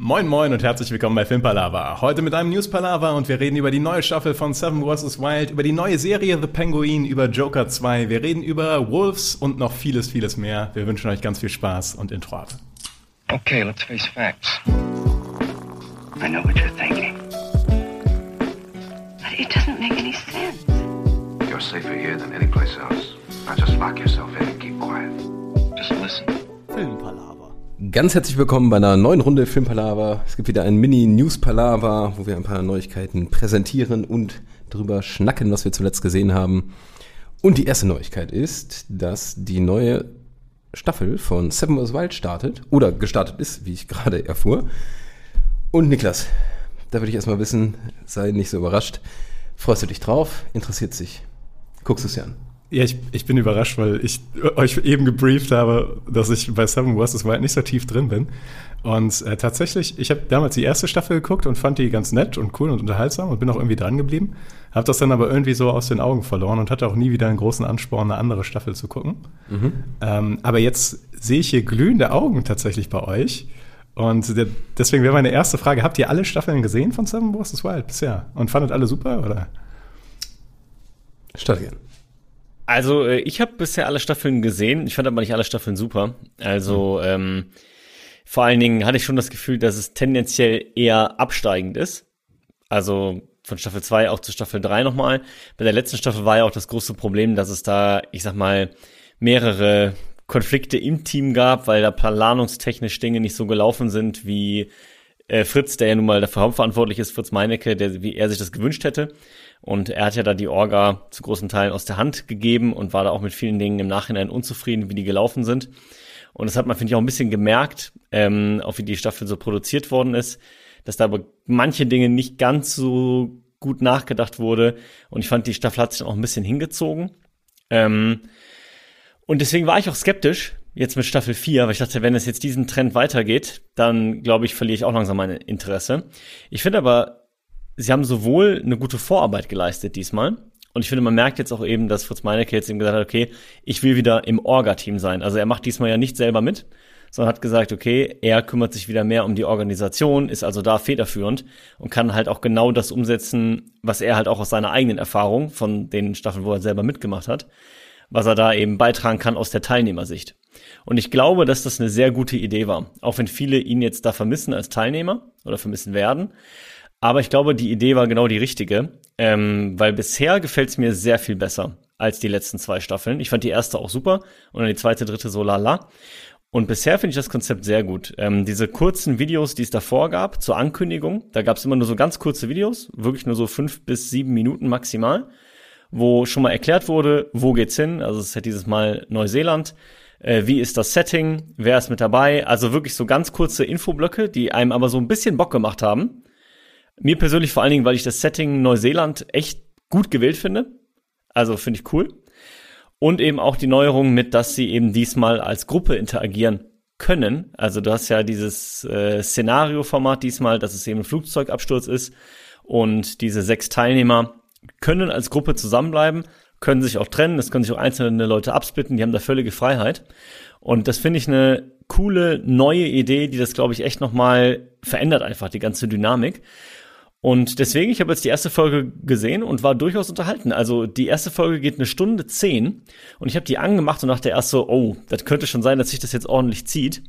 Moin moin und herzlich willkommen bei Filmpalava. Heute mit einem Newspalava und wir reden über die neue Staffel von Seven vs. Wild, über die neue Serie The Penguin, über Joker 2, wir reden über Wolves und noch vieles, vieles mehr. Wir wünschen euch ganz viel Spaß und Intro ab. Okay, let's face facts. I know what you're thinking. But it doesn't make any sense. You're safer here than any place else. Now just lock yourself in and keep quiet. Just listen. Filmpalava. Ganz herzlich willkommen bei einer neuen Runde Filmpalava. Es gibt wieder ein Mini-News-Palava, wo wir ein paar Neuigkeiten präsentieren und drüber schnacken, was wir zuletzt gesehen haben. Und die erste Neuigkeit ist, dass die neue Staffel von Seven vs. Wild startet, oder gestartet ist, wie ich gerade erfuhr. Und Niklas, da würde ich erstmal wissen, sei nicht so überrascht. Freust du dich drauf? Interessiert dich? Guckst du es dir an? Ja, ich bin überrascht, weil ich euch eben gebrieft habe, dass ich bei Seven vs. Wild nicht so tief drin bin. Und tatsächlich, ich habe damals die erste Staffel geguckt und fand die ganz nett und cool und unterhaltsam und bin auch irgendwie dran geblieben. Habe das dann aber irgendwie so aus den Augen verloren und hatte auch nie wieder einen großen Ansporn, eine andere Staffel zu gucken. Aber jetzt sehe ich hier glühende Augen tatsächlich bei euch. Und deswegen wäre meine erste Frage, habt ihr alle Staffeln gesehen von Seven vs. Wild bisher? Und fandet alle super, oder? Start gern. Also, ich habe bisher alle Staffeln gesehen. Ich fand aber nicht alle Staffeln super. Also, vor allen Dingen hatte ich schon das Gefühl, dass es tendenziell eher absteigend ist. Also, von Staffel 2 auch zu Staffel 3 nochmal. Bei der letzten Staffel war ja auch das große Problem, dass es da, ich sag mal, mehrere Konflikte im Team gab, weil da planungstechnisch Dinge nicht so gelaufen sind, wie Fritz, der ja nun mal dafür hauptverantwortlich ist, Fritz Meinecke, wie er sich das gewünscht hätte. Und er hat ja da die Orga zu großen Teilen aus der Hand gegeben und war da auch mit vielen Dingen im Nachhinein unzufrieden, wie die gelaufen sind. Und das hat man, finde ich, auch ein bisschen gemerkt, auch wie die Staffel so produziert worden ist, dass da aber manche Dinge nicht ganz so gut nachgedacht wurde. Und ich fand, die Staffel hat sich dann auch ein bisschen hingezogen. Und deswegen war ich auch skeptisch, jetzt mit Staffel 4, weil ich dachte, wenn es jetzt diesen Trend weitergeht, dann, glaube ich, verliere ich auch langsam mein Interesse. Ich finde aber, sie haben sowohl eine gute Vorarbeit geleistet diesmal, und ich finde, man merkt jetzt auch eben, dass Fritz Meinecke jetzt eben gesagt hat, okay, ich will wieder im Orga-Team sein. Also er macht diesmal ja nicht selber mit, sondern hat gesagt, okay, er kümmert sich wieder mehr um die Organisation, ist also da federführend und kann halt auch genau das umsetzen, was er halt auch aus seiner eigenen Erfahrung von den Staffeln, wo er selber mitgemacht hat, was er da eben beitragen kann aus der Teilnehmersicht. Und ich glaube, dass das eine sehr gute Idee war, auch wenn viele ihn jetzt da vermissen als Teilnehmer oder vermissen werden. Aber ich glaube, die Idee war genau die richtige, weil bisher gefällt es mir sehr viel besser als die letzten 2 Staffeln. Ich fand die erste auch super und dann die zweite, dritte so lala. Und bisher finde ich das Konzept sehr gut. Diese kurzen Videos, die es davor gab zur Ankündigung, da gab es immer nur so ganz kurze Videos, wirklich nur so 5 bis 7 Minuten maximal, wo schon mal erklärt wurde, wo geht's hin. Also es ist ja dieses Mal Neuseeland. Wie ist das Setting? Wer ist mit dabei? Also wirklich so ganz kurze Infoblöcke, die einem aber so ein bisschen Bock gemacht haben. Mir persönlich vor allen Dingen, weil ich das Setting Neuseeland echt gut gewählt finde. Also finde ich cool. Und eben auch die Neuerung mit, dass sie eben diesmal als Gruppe interagieren können. Also du hast ja dieses Szenario-Format diesmal, dass es eben ein Flugzeugabsturz ist. Und diese 6 Teilnehmer können als Gruppe zusammenbleiben, können sich auch trennen. Es können sich auch einzelne Leute absplitten. Die haben da völlige Freiheit. Und das finde ich eine coole, neue Idee, die das, glaube ich, echt nochmal verändert einfach, die ganze Dynamik. Und deswegen, ich habe jetzt die erste Folge gesehen und war durchaus unterhalten. Also die erste Folge geht 1:10 und ich habe die angemacht und dachte erst so, oh, das könnte schon sein, dass sich das jetzt ordentlich zieht.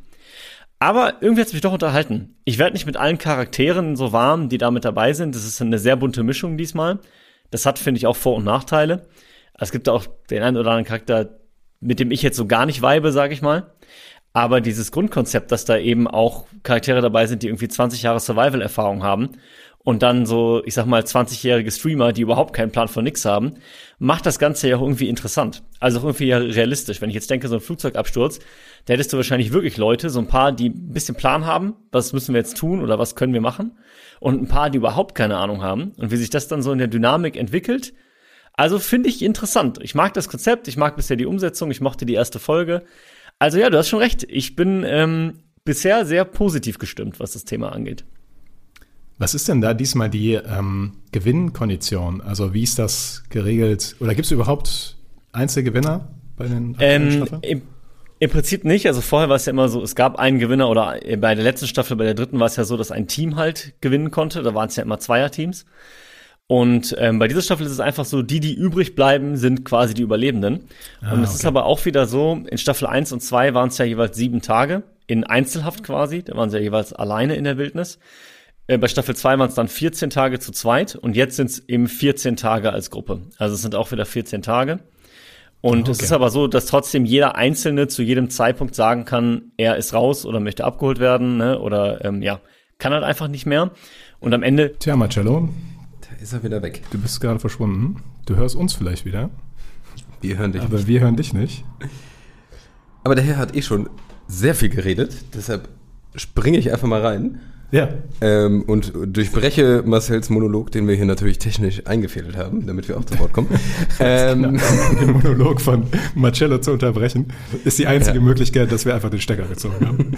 Aber irgendwie hat es mich doch unterhalten. Ich werde nicht mit allen Charakteren so warm, die da mit dabei sind. Das ist eine sehr bunte Mischung diesmal. Das hat, finde ich, auch Vor- und Nachteile. Es gibt auch den einen oder anderen Charakter, mit dem ich jetzt so gar nicht vibe, sage ich mal. Aber dieses Grundkonzept, dass da eben auch Charaktere dabei sind, die irgendwie 20 Jahre Survival-Erfahrung haben und dann so, ich sag mal, 20-jährige Streamer, die überhaupt keinen Plan von nix haben, macht das Ganze ja auch irgendwie interessant. Also auch irgendwie realistisch. Wenn ich jetzt denke, so ein Flugzeugabsturz, da hättest du wahrscheinlich wirklich Leute, so ein paar, die ein bisschen Plan haben, was müssen wir jetzt tun oder was können wir machen, und ein paar, die überhaupt keine Ahnung haben. Und wie sich das dann so in der Dynamik entwickelt, also finde ich interessant. Ich mag das Konzept, ich mag bisher die Umsetzung, ich mochte die erste Folge. Also ja, du hast schon recht. Ich bin bisher sehr positiv gestimmt, was das Thema angeht. Was ist denn da diesmal die Gewinnkondition? Also wie ist das geregelt? Oder gibt es überhaupt Einzelgewinner bei den Staffeln? Im Prinzip nicht. Also vorher war es ja immer so, es gab einen Gewinner oder bei der letzten Staffel, bei der dritten war es ja so, dass ein Team halt gewinnen konnte. Da waren es ja immer Zweierteams. Und bei dieser Staffel ist es einfach so, die übrig bleiben, sind quasi die Überlebenden. Und es ist aber auch wieder so, in Staffel 1 und 2 waren es ja jeweils 7 Tage in Einzelhaft quasi. Da waren sie ja jeweils alleine in der Wildnis. Bei Staffel 2 waren es dann 14 Tage zu zweit und jetzt sind es eben 14 Tage als Gruppe. Also es sind auch wieder 14 Tage. Und es ist aber so, dass trotzdem jeder Einzelne zu jedem Zeitpunkt sagen kann, er ist raus oder möchte abgeholt werden, ne? Oder kann halt einfach nicht mehr. Und am Ende... Tja, Marcello, Da ist er wieder weg. du bist gerade verschwunden. Du hörst uns vielleicht wieder, Wir hören dich. aber wir hören dich nicht. Aber der Herr hat schon sehr viel geredet, deshalb springe ich einfach mal rein. Ja. Und durchbreche Marcells Monolog, den wir hier natürlich technisch eingefädelt haben, damit wir auch zu Wort kommen. Den Monolog von Marcello zu unterbrechen, ist die einzige Möglichkeit, dass wir einfach den Stecker gezogen haben.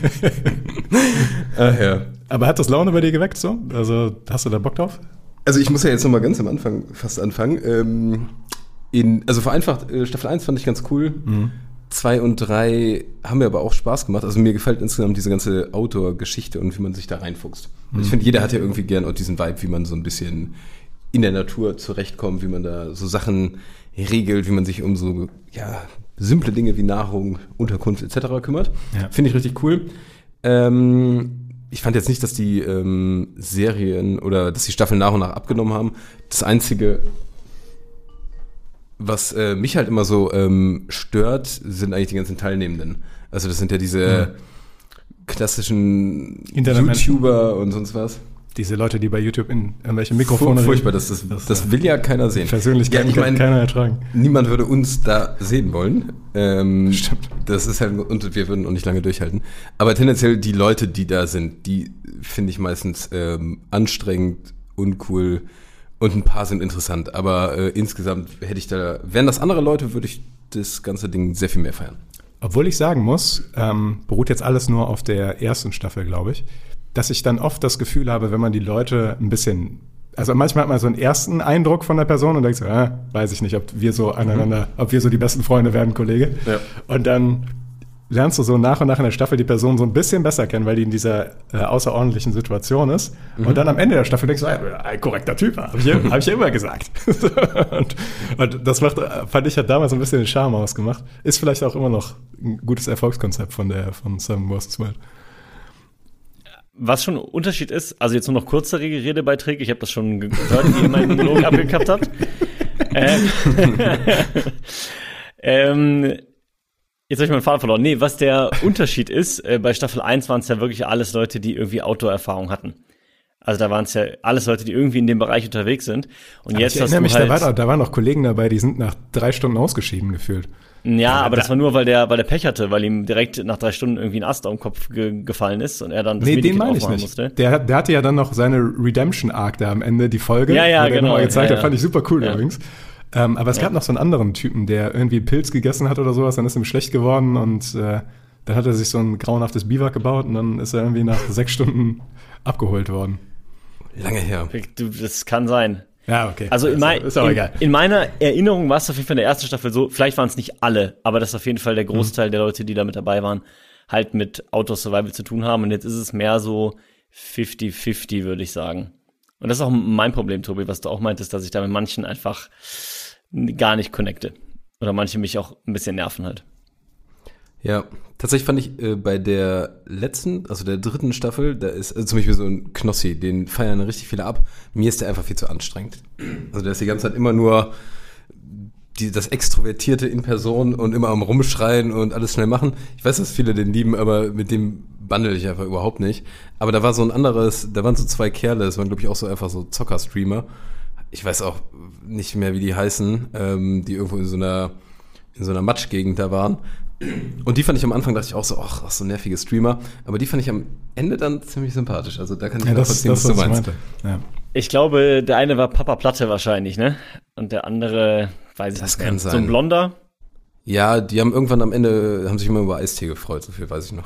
Ach ja. Aber hat das Laune bei dir geweckt so? Also hast du da Bock drauf? Also ich muss ja jetzt nochmal ganz am Anfang fast anfangen. Also vereinfacht, Staffel 1 fand ich ganz cool. 2 und 3 haben mir aber auch Spaß gemacht. Also mir gefällt insgesamt diese ganze Outdoor-Geschichte und wie man sich da reinfuchst. Ich finde, jeder hat ja irgendwie gern auch diesen Vibe, wie man so ein bisschen in der Natur zurechtkommt, wie man da so Sachen regelt, wie man sich um so simple Dinge wie Nahrung, Unterkunft etc. kümmert. Ja. Finde ich richtig cool. Ich fand jetzt nicht, dass die Serien oder dass die Staffeln nach und nach abgenommen haben. Das Einzige, was mich halt immer so stört, sind eigentlich die ganzen Teilnehmenden. Also das sind ja diese klassischen YouTuber und sonst was. Diese Leute, die bei YouTube in irgendwelche Mikrofone Furchtbar, das will ja keiner sehen. Persönlich kann keiner ertragen. Niemand würde uns da sehen wollen. Stimmt. Das ist halt, und wir würden auch nicht lange durchhalten. Aber tendenziell die Leute, die da sind, die finde ich meistens anstrengend, uncool und ein paar sind interessant. Aber insgesamt wären das andere Leute, würde ich das ganze Ding sehr viel mehr feiern. Obwohl ich sagen muss, beruht jetzt alles nur auf der ersten Staffel, glaube ich, dass ich dann oft das Gefühl habe, wenn man die Leute ein bisschen, also manchmal hat man so einen ersten Eindruck von der Person und denkt so, weiß ich nicht, ob wir so ob wir so die besten Freunde werden, Kollege. Ja. Und dann lernst du so nach und nach in der Staffel die Person so ein bisschen besser kennen, weil die in dieser außerordentlichen Situation ist. Und dann am Ende der Staffel denkst du, ein korrekter Typ, hab ich ja immer gesagt. und das fand ich, hat damals ein bisschen den Charme ausgemacht. Ist vielleicht auch immer noch ein gutes Erfolgskonzept von Seven vs. Wild. Was schon ein Unterschied ist, also jetzt nur noch kürzere Redebeiträge, ich habe das schon gehört, wie ihr meinen Monolog abgekappt habt. Jetzt habe ich meinen Faden verloren. Nee, was der Unterschied ist, bei Staffel 1 waren es ja wirklich alles Leute, die irgendwie Outdoor-Erfahrung hatten. Also da waren es ja alles Leute, die irgendwie in dem Bereich unterwegs sind. Und jetzt hast du halt... Da waren noch Kollegen dabei, die sind nach 3 Stunden ausgeschieden gefühlt. Ja, aber das war nur, weil der Pech hatte, weil ihm direkt nach 3 Stunden irgendwie ein Ast auf den Kopf gefallen ist und er dann das Medikit aufmachen musste. Der hatte ja dann noch seine Redemption-Arc da am Ende, die Folge. Ja, genau. Nochmal gezeigt hat, fand ich super cool übrigens. Aber es gab noch so einen anderen Typen, der irgendwie Pilz gegessen hat oder sowas, dann ist ihm schlecht geworden und dann hat er sich so ein grauenhaftes Biwak gebaut und dann ist er irgendwie nach 6 Stunden abgeholt worden. Lange her. Das kann sein. Ja, okay. Also ist auch egal. In meiner Erinnerung war es auf jeden Fall in der ersten Staffel so, vielleicht waren es nicht alle, aber das ist auf jeden Fall der Großteil der Leute, die da mit dabei waren, halt mit Outdoor Survival zu tun haben. Und jetzt ist es mehr so 50-50, würde ich sagen. Und das ist auch mein Problem, Tobi, was du auch meintest, dass ich da mit manchen einfach gar nicht connecte. Oder manche mich auch ein bisschen nerven halt. Ja, tatsächlich fand ich bei der letzten, also der dritten Staffel, da ist zum Beispiel so ein Knossi, den feiern richtig viele ab. Mir ist der einfach viel zu anstrengend. Also der ist die ganze Zeit immer nur das Extrovertierte in Person und immer am Rumschreien und alles schnell machen. Ich weiß, dass viele den lieben, aber mit dem bandel ich einfach überhaupt nicht. Aber da war so da waren so 2 Kerle, das waren glaube ich auch so einfach so Zocker-Streamer. Ich weiß auch nicht mehr, wie die heißen, die irgendwo in so einer Matschgegend da waren. Und die fand ich am Anfang, dachte ich auch so, ach, so nervige Streamer. Aber die fand ich am Ende dann ziemlich sympathisch. Also da kann ich nachvollziehen, was du meinst. Ja. Ich glaube, der eine war Papa Platte wahrscheinlich, ne? Und der andere, weiß ich nicht mehr. Kann sein. So ein Blonder? Ja, die haben irgendwann am Ende, haben sich immer über Eistee gefreut, so viel weiß ich noch.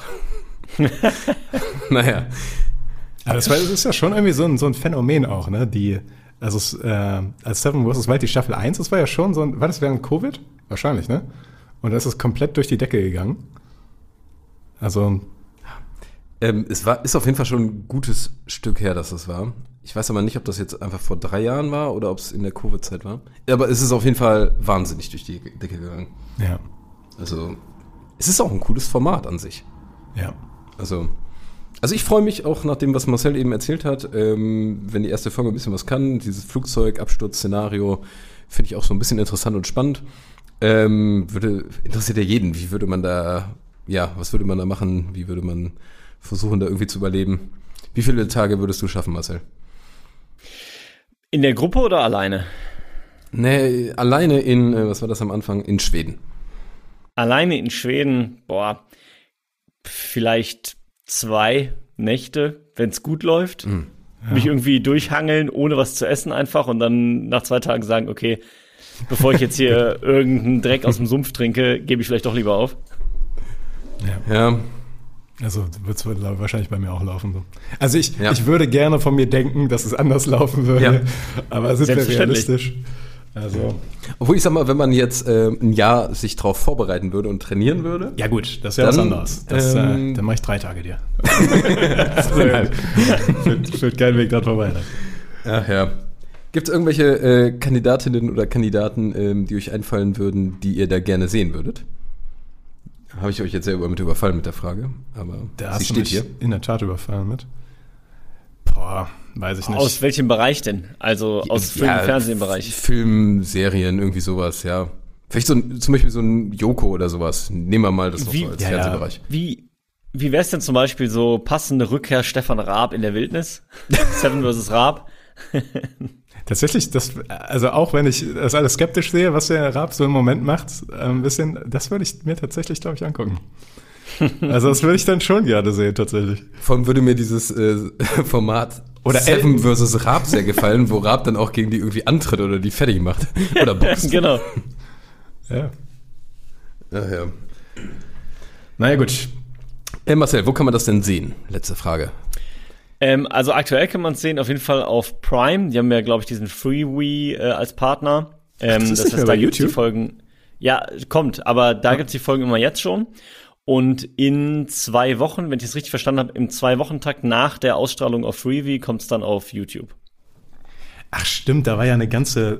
Naja. Aber das ist ja schon irgendwie so ein Phänomen auch, ne? Als Seven vs. Wild die Staffel 1, das war ja schon war das während Covid? Wahrscheinlich, ne? Und das ist komplett durch die Decke gegangen. Also ist auf jeden Fall schon ein gutes Stück her, dass das war. Ich weiß aber nicht, ob das jetzt einfach vor 3 Jahren war oder ob es in der Covid-Zeit war. Aber es ist auf jeden Fall wahnsinnig durch die Decke gegangen. ja, Also, es ist auch ein cooles Format an sich. ja. Also ich freue mich auch nach dem, was Marcel eben erzählt hat, wenn die erste Folge ein bisschen was kann. Dieses Flugzeugabsturz-Szenario finde ich auch so ein bisschen interessant und spannend. Interessiert ja jeden. Wie würde man da, was würde man da machen? Wie würde man versuchen, da irgendwie zu überleben? Wie viele Tage würdest du schaffen, Marcel? In der Gruppe oder alleine? Nee, alleine was war das am Anfang? In Schweden. Alleine in Schweden, vielleicht 2 Nächte, wenn es gut läuft. Mich irgendwie durchhangeln, ohne was zu essen einfach und dann nach 2 Tagen sagen, okay, bevor ich jetzt hier irgendeinen Dreck aus dem Sumpf trinke, gebe ich vielleicht doch lieber auf. Ja. Also wird es wahrscheinlich bei mir auch laufen. So. Also ich würde gerne von mir denken, dass es anders laufen würde, aber sind wir realistisch? Also. Obwohl ich sag mal, wenn man jetzt ein Jahr sich drauf vorbereiten würde und trainieren würde. Ja gut, das wäre was anderes. Dann mache ich 3 Tage dir. Führt kein Weg dran vorbei. Ne? Ach ja. Gibt es irgendwelche Kandidatinnen oder Kandidaten, die euch einfallen würden, die ihr da gerne sehen würdet? Habe ich euch jetzt sehr mit überfallen mit der Frage, aber da sie steht hier. In der Tat überfallen mit. Weiß ich nicht. Aus welchem Bereich denn? Also aus Film- und Fernsehbereich? Film, Serien, irgendwie sowas, ja. Vielleicht zum Beispiel so ein Joko oder sowas. Nehmen wir mal das noch so als Fernsehbereich. Wie wär's denn zum Beispiel so passende Rückkehr Stefan Raab in der Wildnis? Seven vs. Raab? Tatsächlich, also auch wenn ich das alles skeptisch sehe, was der Raab so im Moment macht, ein bisschen, das würde ich mir tatsächlich, glaube ich, angucken. Also das würde ich dann schon gerne sehen, tatsächlich. Vor allem würde mir dieses Format oder Seven vs. Raab sehr gefallen, wo Raab dann auch gegen die irgendwie antritt oder die fertig macht. Oder boxt. Genau. Ja. Ach ja. Naja, gut. Marcel, wo kann man das denn sehen? Letzte Frage. Also aktuell kann man es sehen, auf jeden Fall auf Prime. Die haben ja, glaube ich, diesen Freewee als Partner. Das heißt, da gibt's die Folgen. Ja, kommt, aber da gibt's die Folgen immer jetzt schon. Und in 2 Wochen, wenn ich es richtig verstanden habe, im 2-Wochen-Takt nach der Ausstrahlung auf Freevee kommt es dann auf YouTube. Ach stimmt, da war ja eine ganze,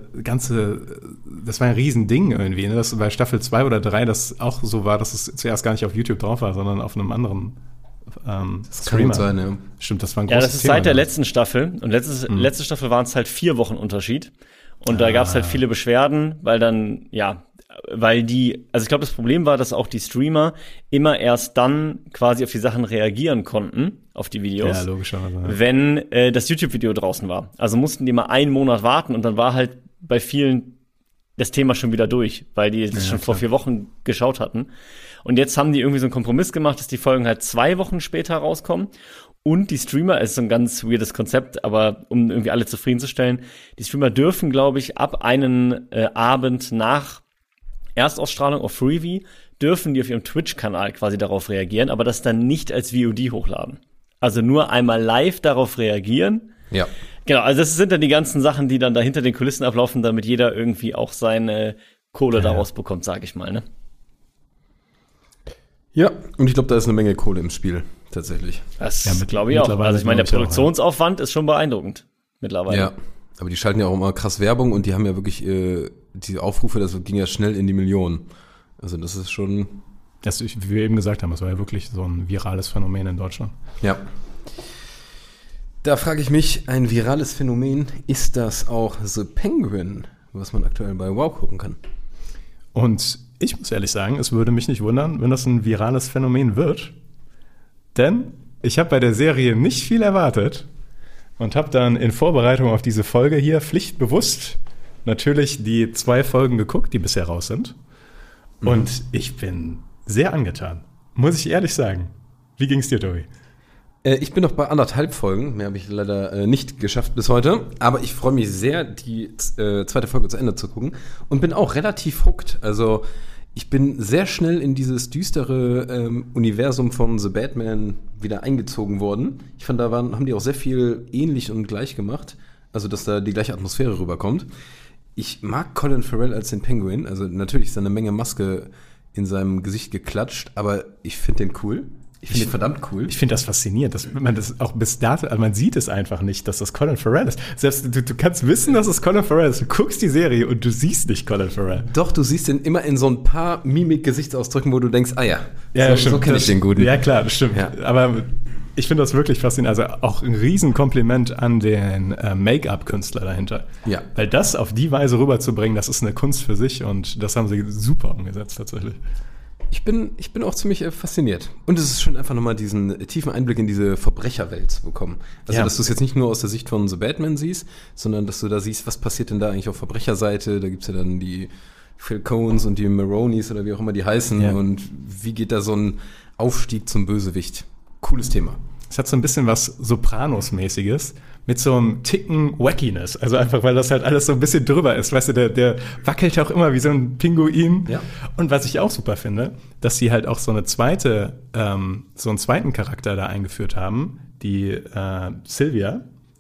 das war ein Riesending irgendwie, ne? Dass bei Staffel 2 oder 3 das auch so war, dass es zuerst gar nicht auf YouTube drauf war, sondern auf einem anderen das Streamer. Kann sein, ja. Stimmt, das war ein großes Thema. Ja, das ist Thema, seit der letzten Staffel. Und letzte Staffel waren es halt 4 Wochen Unterschied. Und da gab es halt viele Beschwerden, weil dann, also ich glaube, das Problem war, dass auch die Streamer immer erst dann quasi auf die Sachen reagieren konnten, auf die Videos, logischerweise, wenn das YouTube-Video draußen war. Also mussten die mal 1 Monat warten und dann war halt bei vielen das Thema schon wieder durch, weil die das schon vor 4 Wochen geschaut hatten. Und jetzt haben die irgendwie so einen Kompromiss gemacht, dass die Folgen halt 2 Wochen später rauskommen. Und die Streamer, ist so ein ganz weirdes Konzept, aber um irgendwie alle zufriedenzustellen, die Streamer dürfen, glaube ich, ab einen Abend nach Erstausstrahlung auf Freevee, dürfen die auf ihrem Twitch-Kanal quasi darauf reagieren, aber das dann nicht als VOD hochladen. Also nur einmal live darauf reagieren. Ja. Genau, also das sind dann die ganzen Sachen, die dann da hinter den Kulissen ablaufen, damit jeder irgendwie auch seine Kohle daraus bekommt, sage ich mal, ne? Ja, und ich glaube, da ist eine Menge Kohle im Spiel, tatsächlich. Das glaube ich auch. Also ich meine, der Produktionsaufwand ist schon beeindruckend mittlerweile. Ja, aber die schalten ja auch immer krass Werbung und die haben ja wirklich die Aufrufe, das ging ja schnell in die Millionen. Also das ist schon... Wie wir eben gesagt haben, das war ja wirklich so ein virales Phänomen in Deutschland. Ja. Da frage ich mich, ein virales Phänomen, ist das auch The Penguin, was man aktuell bei Wow gucken kann? Und ich muss ehrlich sagen, es würde mich nicht wundern, wenn das ein virales Phänomen wird. Denn ich habe bei der Serie nicht viel erwartet und habe dann in Vorbereitung auf diese Folge hier pflichtbewusst natürlich die 2 Folgen geguckt, die bisher raus sind. Und ich bin sehr angetan, muss ich ehrlich sagen. Wie ging's dir, Tobi? Ich bin noch bei 1,5 Folgen, mehr habe ich leider nicht geschafft bis heute, aber ich freue mich sehr, die 2. Folge zu Ende zu gucken und bin auch relativ hooked. Also ich bin sehr schnell in dieses düstere Universum von The Batman wieder eingezogen worden. Ich fand, da haben die auch sehr viel ähnlich und gleich gemacht, also dass da die gleiche Atmosphäre rüberkommt. Ich mag Colin Farrell als den Penguin, also natürlich ist da eine Menge Maske in seinem Gesicht geklatscht, aber ich finde den cool. Ich finde den verdammt cool. Ich finde das faszinierend, dass man das auch bis dato, also man sieht es einfach nicht, dass das Colin Farrell ist. Selbst du kannst wissen, dass es Colin Farrell ist. Du guckst die Serie und du siehst nicht Colin Farrell. Doch, du siehst den immer in so ein paar Mimik-Gesichtsausdrücken, wo du denkst, so kenne ich den Guten. Ja, klar, das stimmt. Ja. Aber ich finde das wirklich faszinierend. Also auch ein Riesenkompliment an den Make-up-Künstler dahinter. Ja. Weil das auf die Weise rüberzubringen, das ist eine Kunst für sich und das haben sie super umgesetzt tatsächlich. Ich bin auch ziemlich fasziniert. Und es ist schön, einfach nochmal diesen tiefen Einblick in diese Verbrecherwelt zu bekommen. Also, dass du es jetzt nicht nur aus der Sicht von The Batman siehst, sondern dass du da siehst, was passiert denn da eigentlich auf Verbrecherseite. Da gibt's ja dann die Phil Coens und die Maronis oder wie auch immer die heißen. Ja. Und wie geht da so ein Aufstieg zum Bösewicht? Cooles Thema. Es hat so ein bisschen was Sopranos-mäßiges mit so einem Ticken Wackiness. Also einfach, weil das halt alles so ein bisschen drüber ist. Weißt du, der wackelt ja auch immer wie so ein Pinguin. Ja. Und was ich auch super finde, dass sie halt auch so einen zweiten Charakter da eingeführt haben, die Sylvia.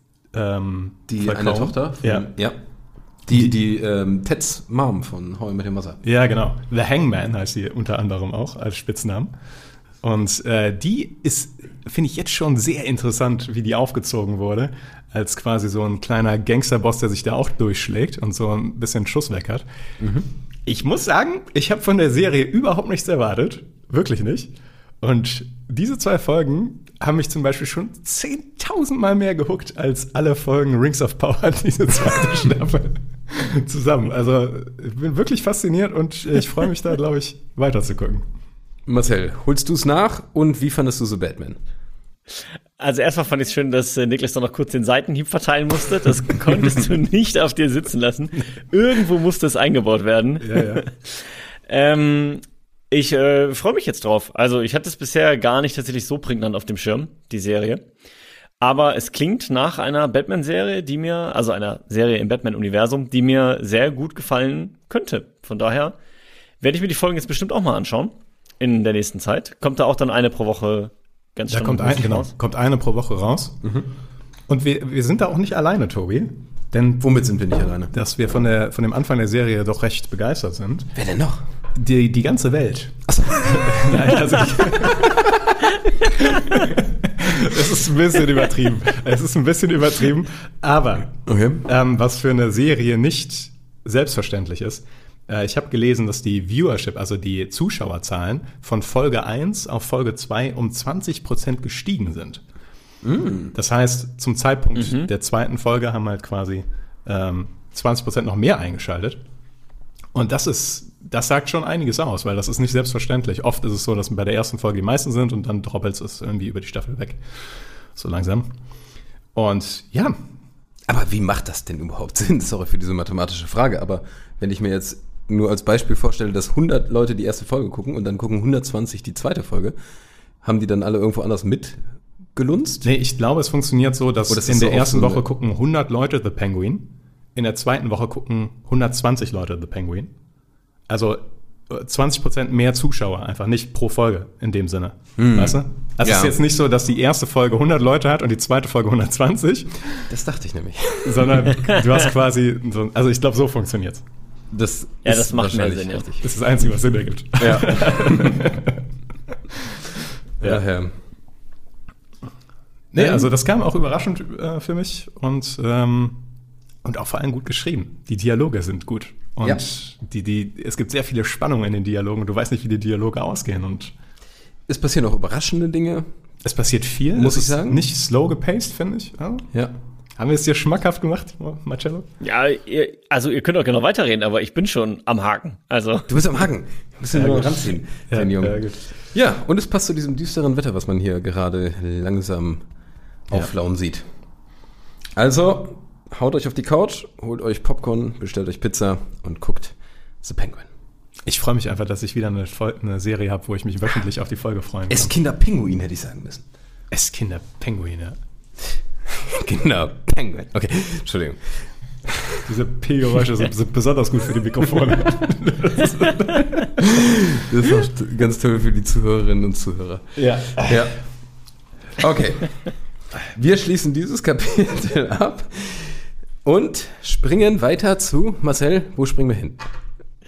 Die eine Tochter? Ja. Die Teds Mom von How I Met Your Mother. Ja, genau. The Hangman heißt sie unter anderem auch als Spitznamen. Und die ist, finde ich jetzt schon sehr interessant, wie die aufgezogen wurde, als quasi so ein kleiner Gangsterboss, der sich da auch durchschlägt und so ein bisschen Schuss weg hat. Mhm. Ich muss sagen, ich habe von der Serie überhaupt nichts erwartet. Wirklich nicht. Und diese 2 Folgen haben mich zum Beispiel schon 10.000 Mal mehr gehuckt als alle Folgen Rings of Power, diese 2. Staffel zusammen. Also ich bin wirklich fasziniert und ich freue mich da, glaube ich, weiter zu gucken. Marcel, holst du es nach und wie fandest du The Batman? Also erstmal fand ich es schön, dass Niklas noch kurz den Seitenhieb verteilen musste. Das konntest du nicht auf dir sitzen lassen. Irgendwo musste es eingebaut werden. Ja. Ich freue mich jetzt drauf. Also ich hatte es bisher gar nicht tatsächlich so prägnant auf dem Schirm, die Serie. Aber es klingt nach einer Batman-Serie, einer Serie im Batman-Universum, die mir sehr gut gefallen könnte. Von daher werde ich mir die Folgen jetzt bestimmt auch mal anschauen. In der nächsten Zeit. Kommt da auch dann eine pro Woche ganz schnell raus? Kommt eine pro Woche raus. Mhm. Und wir sind da auch nicht alleine, Tobi. Denn womit sind wir nicht alleine? Dass wir von dem Anfang der Serie doch recht begeistert sind. Wer denn noch? Die ganze Welt. Achso. Nein, also es ist ein bisschen übertrieben. Aber was für eine Serie nicht selbstverständlich ist, ich habe gelesen, dass die Viewership, also die Zuschauerzahlen von Folge 1 auf Folge 2 um 20% gestiegen sind. Mm. Das heißt, zum Zeitpunkt der 2. Folge haben halt quasi 20% noch mehr eingeschaltet. Und das sagt schon einiges aus, weil das ist nicht selbstverständlich. Oft ist es so, dass bei der ersten Folge die meisten sind und dann droppelt es irgendwie über die Staffel weg. So langsam. Und ja. Aber wie macht das denn überhaupt Sinn? Sorry für diese mathematische Frage, aber wenn ich mir jetzt nur als Beispiel vorstelle, dass 100 Leute die erste Folge gucken und dann gucken 120 die 2. Folge, haben die dann alle irgendwo anders mitgelunzt? Nee, ich glaube, es funktioniert so, dass in der ersten Woche gucken 100 Leute The Penguin, in der 2. Woche gucken 120 Leute The Penguin. Also 20% mehr Zuschauer, einfach nicht pro Folge in dem Sinne. Weißt du? Also es ist jetzt nicht so, dass die erste Folge 100 Leute hat und die 2. Folge 120. Das dachte ich nämlich. Sondern du hast quasi, also ich glaube, so funktioniert's. Das macht mehr Sinn. Das ist das Einzige, was Sinn ergibt. Ja. Ja. Nee, also das kam auch überraschend für mich und auch vor allem gut geschrieben. Die Dialoge sind gut. Und es gibt sehr viele Spannungen in den Dialogen und du weißt nicht, wie die Dialoge ausgehen. Und es passieren auch überraschende Dinge. Es passiert viel. Muss ich sagen. Nicht slow gepaced, finde ich. Ja. Haben wir es dir schmackhaft gemacht, Marcello? Ja, ihr könnt auch gerne noch weiterreden, aber ich bin schon am Haken. Also. Du bist am Haken. Du musst nur ranziehen, dein Junge. Ja, gut. Ja, und es passt zu diesem düsteren Wetter, was man hier gerade langsam auflauen sieht. Also, haut euch auf die Couch, holt euch Popcorn, bestellt euch Pizza und guckt The Penguin. Ich freue mich einfach, dass ich wieder eine Serie habe, wo ich mich wöchentlich auf die Folge freuen kann. Esskinder-Pinguin, hätte ich sagen müssen. Esskinder-Pinguin, ja. Kinder-Penguin. Okay, Entschuldigung. Diese P-Geräusche sind besonders gut für die Mikrofone. Das ist auch ganz toll für die Zuhörerinnen und Zuhörer. Ja. Okay. Wir schließen dieses Kapitel ab und springen weiter zu Marcel. Wo springen wir hin?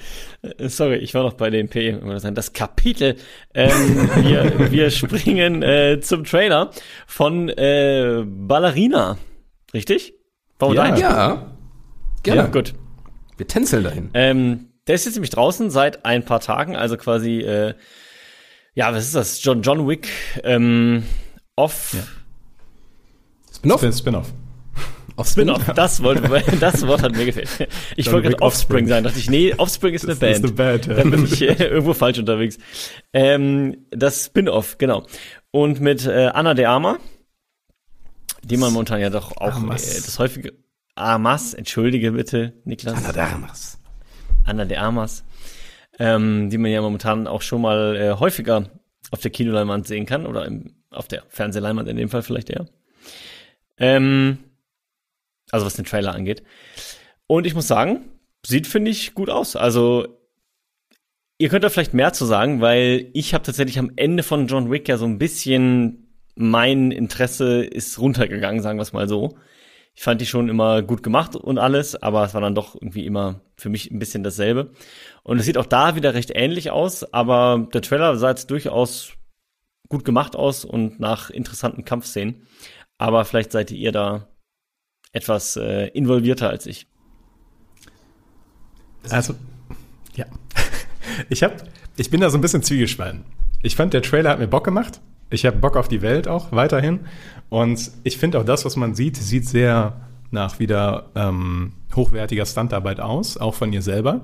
Sorry, ich war noch bei dem das Kapitel. Wir springen zum Trailer von Ballerina. Richtig? Ja, gerne. Ja, gut. Wir tänzeln dahin. Der ist jetzt nämlich draußen seit ein paar Tagen, also quasi, was ist das? John Wick off. Ja. Spin-off. Spin-off, das Wort hat mir gefehlt. Ich wollte gerade Offspring sein, dachte ich, nee, Offspring ist eine Band. Ist eine Band, ja. Dann bin ich irgendwo falsch unterwegs. Das Spin-off, genau. Und mit Ana de Armas, die man momentan ja doch auch das häufige Armas, entschuldige bitte, Niklas. Ana de Armas, die man ja momentan auch schon mal häufiger auf der Kinoleinwand sehen kann oder auf der Fernsehleinwand in dem Fall vielleicht eher. Also was den Trailer angeht. Und ich muss sagen, sieht, finde ich, gut aus. Also ihr könnt da vielleicht mehr zu sagen, weil ich habe tatsächlich am Ende von John Wick ja so ein bisschen, mein Interesse ist runtergegangen, sagen wir es mal so. Ich fand die schon immer gut gemacht und alles, aber es war dann doch irgendwie immer für mich ein bisschen dasselbe. Und es sieht auch da wieder recht ähnlich aus, aber der Trailer sah jetzt durchaus gut gemacht aus und nach interessanten Kampfszenen. Aber vielleicht seid ihr da etwas involvierter als ich. Also, ja. Ich bin da so ein bisschen zwiegespalten. Ich fand, der Trailer hat mir Bock gemacht. Ich habe Bock auf die Welt auch weiterhin. Und ich finde auch das, was man sieht sehr nach wieder hochwertiger Stuntarbeit aus, auch von ihr selber.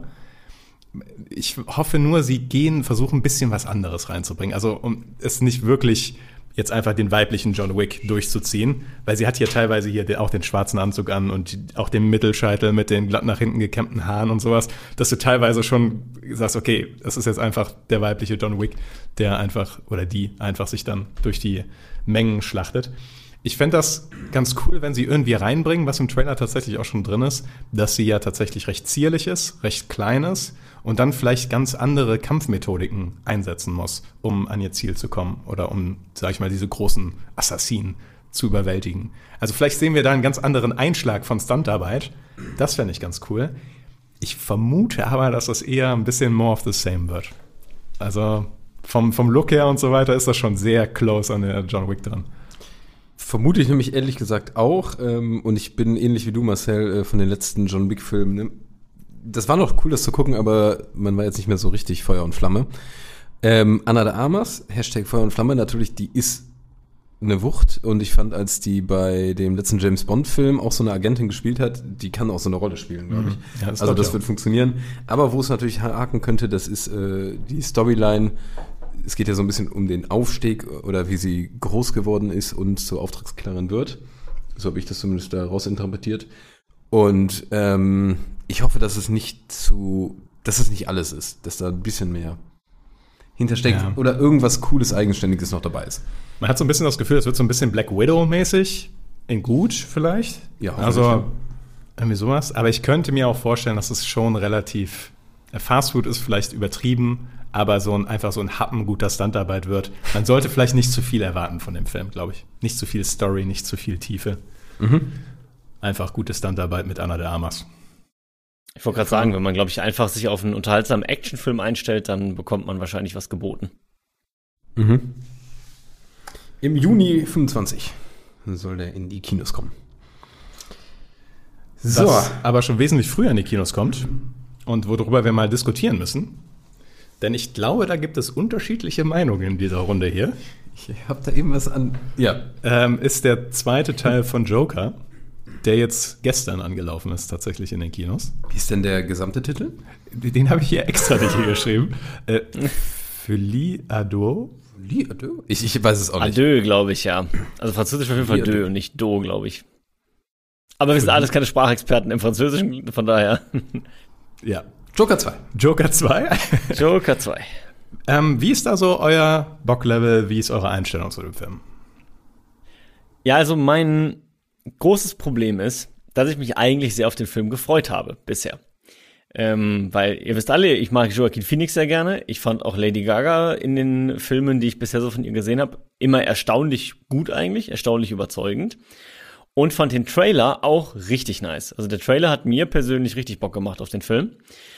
Ich hoffe nur, sie versuchen ein bisschen was anderes reinzubringen. Also um es nicht wirklich jetzt einfach den weiblichen John Wick durchzuziehen, weil sie hat hier teilweise auch den schwarzen Anzug an und auch den Mittelscheitel mit den glatt nach hinten gekämmten Haaren und sowas, dass du teilweise schon sagst, okay, das ist jetzt einfach der weibliche John Wick, der einfach, oder die einfach sich dann durch die Mengen schlachtet. Ich fände das ganz cool, wenn sie irgendwie reinbringen, was im Trailer tatsächlich auch schon drin ist, dass sie ja tatsächlich recht zierlich ist, recht klein ist und dann vielleicht ganz andere Kampfmethodiken einsetzen muss, um an ihr Ziel zu kommen oder um, sag ich mal, diese großen Assassinen zu überwältigen. Also vielleicht sehen wir da einen ganz anderen Einschlag von Stuntarbeit. Das fände ich ganz cool. Ich vermute aber, dass das eher ein bisschen more of the same wird. Also vom Look her und so weiter ist das schon sehr close an der John Wick dran. Vermute ich nämlich ehrlich gesagt auch. Und ich bin ähnlich wie du, Marcel, von den letzten John Wick-Filmen. Ne? Das war noch cool, das zu gucken, aber man war jetzt nicht mehr so richtig Feuer und Flamme. Ana de Armas, Hashtag Feuer und Flamme, natürlich, die ist eine Wucht. Und ich fand, als die bei dem letzten James-Bond-Film auch so eine Agentin gespielt hat, die kann auch so eine Rolle spielen, glaube ich. Ja, also das wird funktionieren. Aber wo es natürlich haken könnte, das ist die Storyline. Es geht ja so ein bisschen um den Aufstieg oder wie sie groß geworden ist und zur Auftragskillerin wird. So habe ich das zumindest da rausinterpretiert. Und ich hoffe, dass es nicht alles ist, dass da ein bisschen mehr hintersteckt oder irgendwas Cooles, Eigenständiges noch dabei ist. Man hat so ein bisschen das Gefühl, es wird so ein bisschen Black Widow-mäßig, in gut vielleicht. Ja, also irgendwie sowas. Aber ich könnte mir auch vorstellen, dass es schon relativ, Fastfood ist vielleicht übertrieben, aber einfach so ein Happen guter Stuntarbeit wird. Man sollte vielleicht nicht zu viel erwarten von dem Film, glaube ich. Nicht zu viel Story, nicht zu viel Tiefe. Einfach gute Stuntarbeit mit Ana de Armas. Ich wollte gerade sagen, wenn man, glaube ich, einfach sich auf einen unterhaltsamen Actionfilm einstellt, dann bekommt man wahrscheinlich was geboten. Im Juni 25 soll der in die Kinos kommen. So. Das aber schon wesentlich früher in die Kinos kommt und worüber wir mal diskutieren müssen. Denn ich glaube, da gibt es unterschiedliche Meinungen in dieser Runde hier. Ich habe da eben was an. Ja. Ist der zweite Teil von Joker, der jetzt gestern angelaufen ist, tatsächlich in den Kinos. Wie ist denn der gesamte Titel? Den habe ich hier extra nicht hier geschrieben. Folie à deux. Folie à deux? Ich weiß es auch nicht. Adieu, glaube ich, ja. Also französisch auf jeden Fall deux und nicht do, glaube ich. Aber wir sind alles keine Sprachexperten im Französischen, von daher. Ja. Joker 2. Joker 2? Joker 2. Wie ist da so euer Bocklevel? Wie ist eure Einstellung zu dem Film? Ja, also mein großes Problem ist, dass ich mich eigentlich sehr auf den Film gefreut habe bisher. Weil ihr wisst alle, ich mag Joaquin Phoenix sehr gerne. Ich fand auch Lady Gaga in den Filmen, die ich bisher so von ihr gesehen habe, immer erstaunlich gut eigentlich, erstaunlich überzeugend. Und fand den Trailer auch richtig nice. Also der Trailer hat mir persönlich richtig Bock gemacht auf den Film.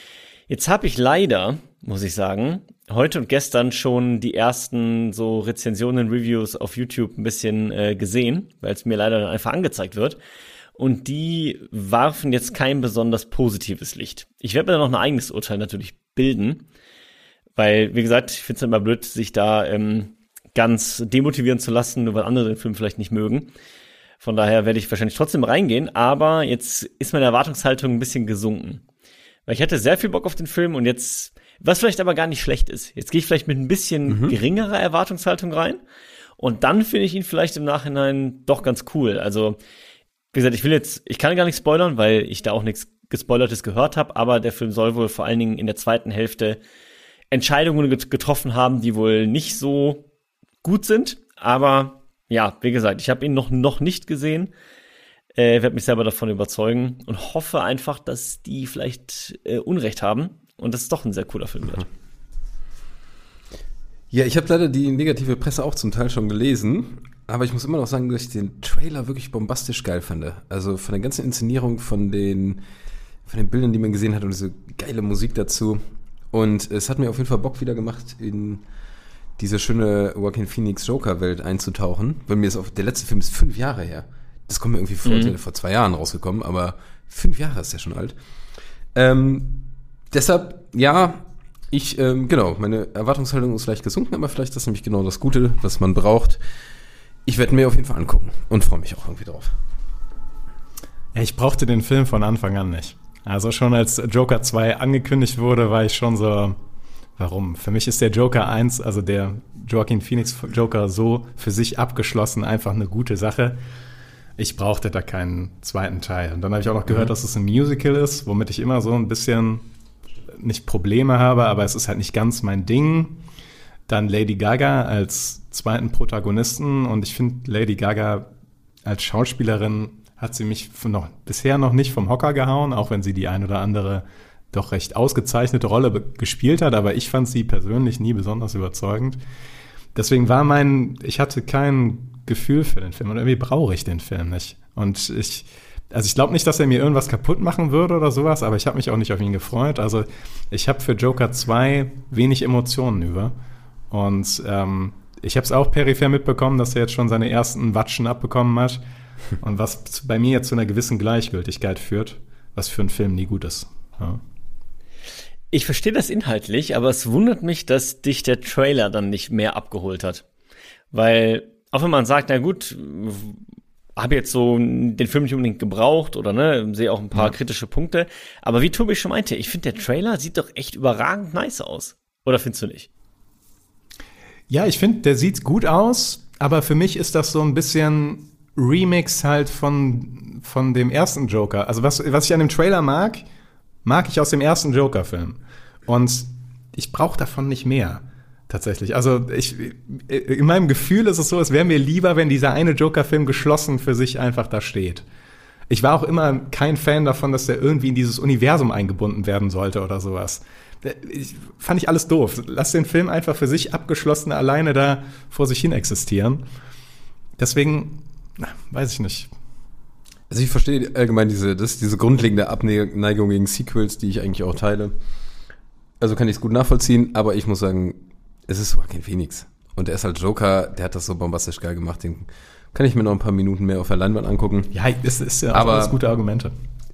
Jetzt habe ich leider, muss ich sagen, heute und gestern schon die ersten so Rezensionen, Reviews auf YouTube ein bisschen gesehen, weil es mir leider dann einfach angezeigt wird. Und die warfen jetzt kein besonders positives Licht. Ich werde mir da noch ein eigenes Urteil natürlich bilden, weil, wie gesagt, ich finde es immer blöd, sich da ganz demotivieren zu lassen, nur weil andere den Film vielleicht nicht mögen. Von daher werde ich wahrscheinlich trotzdem reingehen, aber jetzt ist meine Erwartungshaltung ein bisschen gesunken. Weil ich hatte sehr viel Bock auf den Film und jetzt, was vielleicht aber gar nicht schlecht ist, jetzt gehe ich vielleicht mit ein bisschen geringerer Erwartungshaltung rein und dann finde ich ihn vielleicht im Nachhinein doch ganz cool. Also, wie gesagt, ich kann gar nicht spoilern, weil ich da auch nichts Gespoilertes gehört habe, aber der Film soll wohl vor allen Dingen in der zweiten Hälfte Entscheidungen getroffen haben, die wohl nicht so gut sind. Aber ja, wie gesagt, ich habe ihn noch nicht gesehen. Werde mich selber davon überzeugen und hoffe einfach, dass die vielleicht Unrecht haben und dass es doch ein sehr cooler Film wird. Ja, ich habe leider die negative Presse auch zum Teil schon gelesen, aber ich muss immer noch sagen, dass ich den Trailer wirklich bombastisch geil fand. Also von der ganzen Inszenierung, von den Bildern, die man gesehen hat und diese geile Musik dazu. Und es hat mir auf jeden Fall Bock wieder gemacht, in diese schöne Joaquin Phoenix Joker-Welt einzutauchen, weil der letzte Film ist 5 Jahre her. Das kommt mir irgendwie vor 2 Jahren rausgekommen, aber 5 Jahre ist ja schon alt. Deshalb, ja, genau, meine Erwartungshaltung ist leicht gesunken, aber vielleicht ist das nämlich genau das Gute, was man braucht. Ich werde mir auf jeden Fall angucken und freue mich auch irgendwie drauf. Ja, ich brauchte den Film von Anfang an nicht. Also schon als Joker 2 angekündigt wurde, war ich schon so, warum? Für mich ist der Joker 1, also der Joaquin Phoenix Joker, so für sich abgeschlossen, einfach eine gute Sache. Ich brauchte da keinen zweiten Teil. Und dann habe ich auch noch gehört, dass es ein Musical ist, womit ich immer so ein bisschen nicht Probleme habe, aber es ist halt nicht ganz mein Ding. Dann Lady Gaga als zweiten Protagonisten und ich finde, Lady Gaga als Schauspielerin hat sie mich bisher noch nicht vom Hocker gehauen, auch wenn sie die ein oder andere doch recht ausgezeichnete Rolle gespielt hat, aber ich fand sie persönlich nie besonders überzeugend. Deswegen ich hatte kein Gefühl für den Film und irgendwie brauche ich den Film nicht. Und ich glaube nicht, dass er mir irgendwas kaputt machen würde oder sowas, aber ich habe mich auch nicht auf ihn gefreut. Also ich habe für Joker 2 wenig Emotionen über. Und ich habe es auch peripher mitbekommen, dass er jetzt schon seine ersten Watschen abbekommen hat. Und was bei mir jetzt zu einer gewissen Gleichgültigkeit führt, was für einen Film nie gut ist. Ja. Ich verstehe das inhaltlich, aber es wundert mich, dass dich der Trailer dann nicht mehr abgeholt hat. Weil, auch wenn man sagt, na gut, habe jetzt so den Film nicht unbedingt gebraucht oder ne, sehe auch ein paar kritische Punkte. Aber wie Tobi schon meinte, ich finde, der Trailer sieht doch echt überragend nice aus. Oder findest du nicht? Ja, ich finde, der sieht gut aus, aber für mich ist das so ein bisschen Remix halt von dem ersten Joker. Also was ich an dem Trailer mag ich aus dem ersten Joker-Film. Und ich brauche davon nicht mehr, tatsächlich. Also in meinem Gefühl ist es so, es wäre mir lieber, wenn dieser eine Joker-Film geschlossen für sich einfach da steht. Ich war auch immer kein Fan davon, dass der irgendwie in dieses Universum eingebunden werden sollte oder sowas. Fand ich alles doof. Lass den Film einfach für sich abgeschlossen alleine da vor sich hin existieren. Deswegen, weiß ich nicht. Also ich verstehe allgemein diese grundlegende Abneigung gegen Sequels, die ich eigentlich auch teile. Also kann ich es gut nachvollziehen, aber ich muss sagen, es ist Joaquin Phoenix. Und er ist halt Joker, der hat das so bombastisch geil gemacht. Den kann ich mir noch ein paar Minuten mehr auf der Leinwand angucken. Ja, es ist ja auch alles gute Argumente.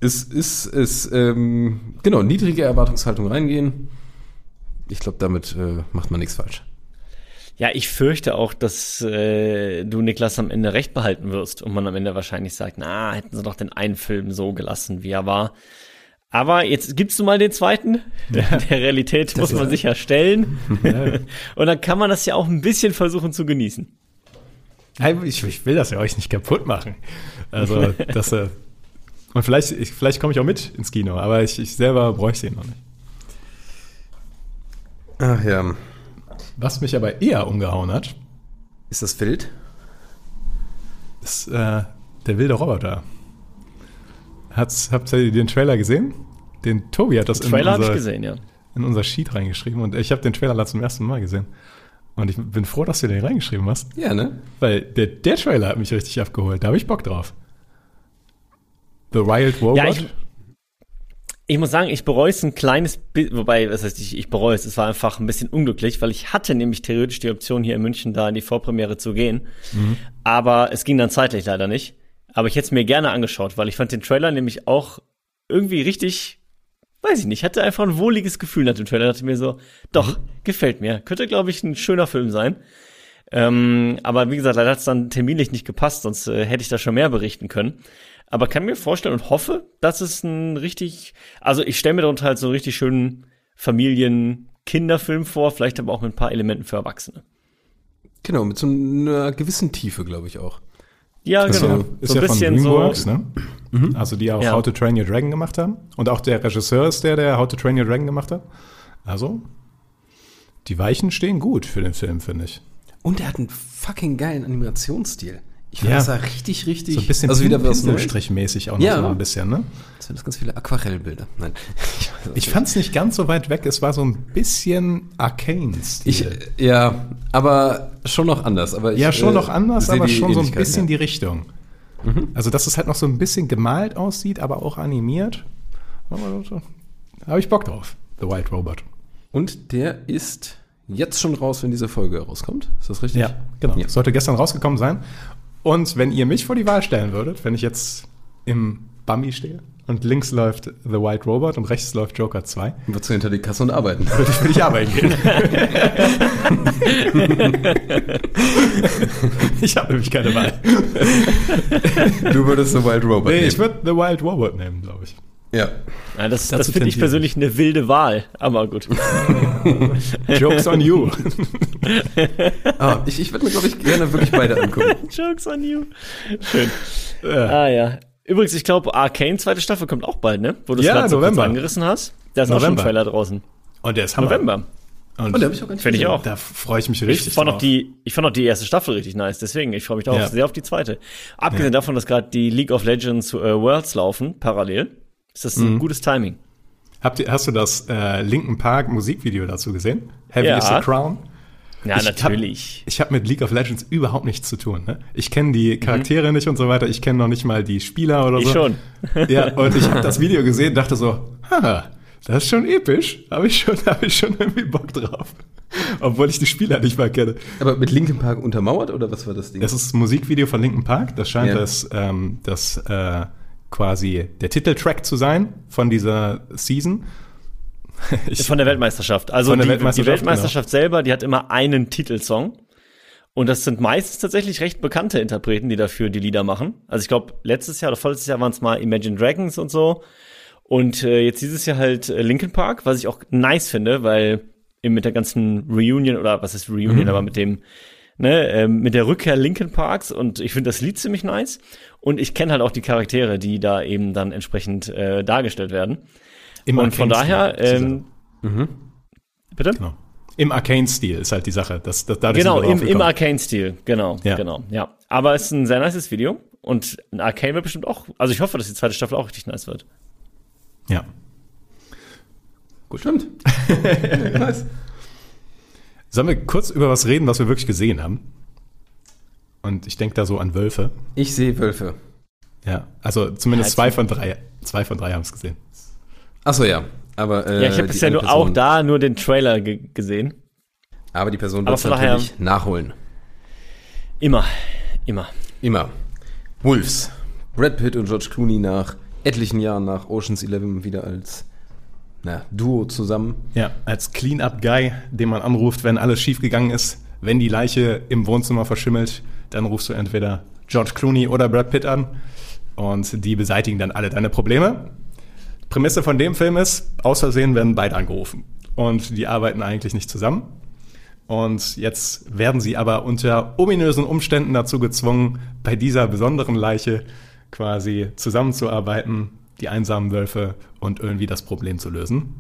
Genau, niedrige Erwartungshaltung reingehen. Ich glaube, damit macht man nichts falsch. Ja, ich fürchte auch, dass du Niklas am Ende recht behalten wirst und man am Ende wahrscheinlich sagt, na, hätten sie doch den einen Film so gelassen, wie er war. Aber jetzt gibst du mal den zweiten. Der Realität muss man sich ja stellen. Ja. Und dann kann man das ja auch ein bisschen versuchen zu genießen. Ich will das ja euch nicht kaputt machen. Also, und vielleicht komme ich auch mit ins Kino, aber ich selber bräuchte ihn noch nicht. Ach ja. Was mich aber eher umgehauen hat. Ist das wild? Ist der wilde Roboter. Habt ihr den Trailer gesehen? Den Tobi hat das den Trailer habe ich gesehen, ja. In unser Sheet reingeschrieben und ich habe den Trailer zum ersten Mal gesehen. Und ich bin froh, dass du den reingeschrieben hast. Ja, ne? Weil der Trailer hat mich richtig abgeholt. Da habe ich Bock drauf. The Wild Robot. Ja, Ich muss sagen, ich bereue es ein kleines bisschen, wobei, was heißt ich bereue es, es war einfach ein bisschen unglücklich, weil ich hatte nämlich theoretisch die Option, hier in München da in die Vorpremiere zu gehen, aber es ging dann zeitlich leider nicht. Aber ich hätte es mir gerne angeschaut, weil ich fand den Trailer nämlich auch irgendwie richtig, weiß ich nicht, hatte einfach ein wohliges Gefühl nach dem Trailer, dachte mir so, doch, gefällt mir, könnte, glaube ich, ein schöner Film sein. Aber wie gesagt, leider hat es dann terminlich nicht gepasst, sonst hätte ich da schon mehr berichten können. Aber kann mir vorstellen und hoffe, dass es ein richtig, also ich stelle mir darunter halt so einen richtig schönen Familien-Kinderfilm vor, vielleicht aber auch mit ein paar Elementen für Erwachsene. Genau, mit so einer gewissen Tiefe, glaube ich auch. Ja, genau. Ist so ja ein von bisschen DreamWorks, so. ne? Also die auch Ja. How to Train Your Dragon gemacht haben. Und auch der Regisseur ist der How to Train Your Dragon gemacht hat. Also, die Weichen stehen gut für den Film, finde ich. Und er hat einen fucking geilen Animationsstil. Ich fand Ja. das sah richtig, So ein bisschen also wieder was Neues. Pinselstrichmäßig auch noch Ja. so ein bisschen, ne? Das sind ganz viele Aquarellbilder. Nein. Ich fand es nicht ganz so weit weg. Es war so ein bisschen Arcane-Stil. Ja, aber schon noch anders. Aber Ja, schon noch anders, sehe aber die schon so ein Ähnlichkeit, bisschen ja. die Richtung. Also, dass es halt noch so ein bisschen gemalt aussieht, aber auch animiert. Da habe ich Bock drauf. The White Robot. Und der ist jetzt schon raus, wenn diese Folge rauskommt. Ist das richtig? Ja, genau. Ja. Sollte gestern rausgekommen sein. Und wenn ihr mich vor die Wahl stellen würdet, wenn ich jetzt im Bambi stehe und links läuft The White Robot und rechts läuft Joker 2, Würdest du hinter die Kasse und arbeiten? würde ich arbeiten gehen. Ich habe nämlich keine Wahl. Du würdest The Wild Robot Nee, nehmen. ich würde The Wild Robot nehmen, glaube ich. Ja. Ja, das Dazu finde ich tendiere persönlich eine wilde Wahl, aber gut. Jokes on you. Ich würde mir, glaube ich, gerne wirklich beide angucken. Jokes on you. Schön. Ja. Übrigens, ich glaube, Arcane zweite Staffel kommt auch bald, ne? Wo du es Ja, gerade so kurz November. angerissen hast. Da ist auch schon ein November. Trailer draußen. Und der ist Hammer. November. Und da hab ich auch gar nicht Finde ich gesehen. auch. da freue ich mich Ich richtig fand, drauf. ich fand auch die erste Staffel richtig nice, deswegen, ich freue mich da auch Ja. sehr auf die zweite. Abgesehen davon, dass gerade die League of Legends Worlds laufen, parallel, ist das ein gutes Timing. Hast du das Linkin Park Musikvideo dazu gesehen? Heavy Ja. is the Crown? Ja, Ich natürlich. Ich habe mit League of Legends überhaupt nichts zu tun. Ne? Ich kenne die Charaktere nicht und so weiter. Ich kenne noch nicht mal die Spieler oder Ich so. schon. Ja, und ich habe das Video gesehen, dachte so, das ist schon episch. Habe ich schon irgendwie Bock drauf. Obwohl ich die Spieler nicht mal kenne. Aber mit Linkin Park untermauert oder was war das Ding? Das ist ein Musikvideo von Linkin Park. Das scheint Ja. quasi der Titeltrack zu sein von dieser Season. Von der Weltmeisterschaft. Also Von der die Weltmeisterschaft, Weltmeisterschaft selber, die hat immer einen Titelsong. Und das sind meistens tatsächlich recht bekannte Interpreten, die dafür die Lieder machen. Also ich glaube, letztes Jahr oder vorletztes Jahr waren es mal Imagine Dragons und so. Und jetzt dieses Jahr halt Linkin Park, was ich auch nice finde, weil eben mit der ganzen Reunion, oder was ist Reunion, aber mit dem, mit der Rückkehr Linkin Parks, und ich finde das Lied ziemlich nice. Und ich kenne halt auch die Charaktere, die da eben dann entsprechend dargestellt werden. Und von daher, bitte? Genau. Im Arcane-Stil ist halt die Sache. Genau, im Arcane-Stil, genau, Ja. genau, ja. Aber es ist ein sehr nices Video und ein Arcane wird bestimmt auch, also ich hoffe, dass die zweite Staffel auch richtig nice wird. Ja. Gut, stimmt. Nice. Sollen wir kurz über was reden, was wir wirklich gesehen haben? Und ich denke da so an Wölfe. Ich sehe Wölfe. Ja, also zumindest Ja, zwei von drei haben es gesehen. Achso, ja. Aber, Ja, ich habe bisher nur auch da nur den Trailer gesehen. Aber die Person Aber wird es von daher- natürlich nachholen. Immer. Immer. Wolves. Brad Pitt und George Clooney nach etlichen Jahren nach Ocean's 11 wieder als Duo zusammen. Ja, als Clean-Up-Guy, den man anruft, wenn alles schiefgegangen ist. Wenn die Leiche im Wohnzimmer verschimmelt, dann rufst du entweder George Clooney oder Brad Pitt an und die beseitigen dann alle deine Probleme. Prämisse von dem Film ist, aus Versehen werden beide angerufen und die arbeiten eigentlich nicht zusammen. Und jetzt werden sie aber unter ominösen Umständen dazu gezwungen, bei dieser besonderen Leiche quasi zusammenzuarbeiten, die einsamen Wölfe, und irgendwie das Problem zu lösen.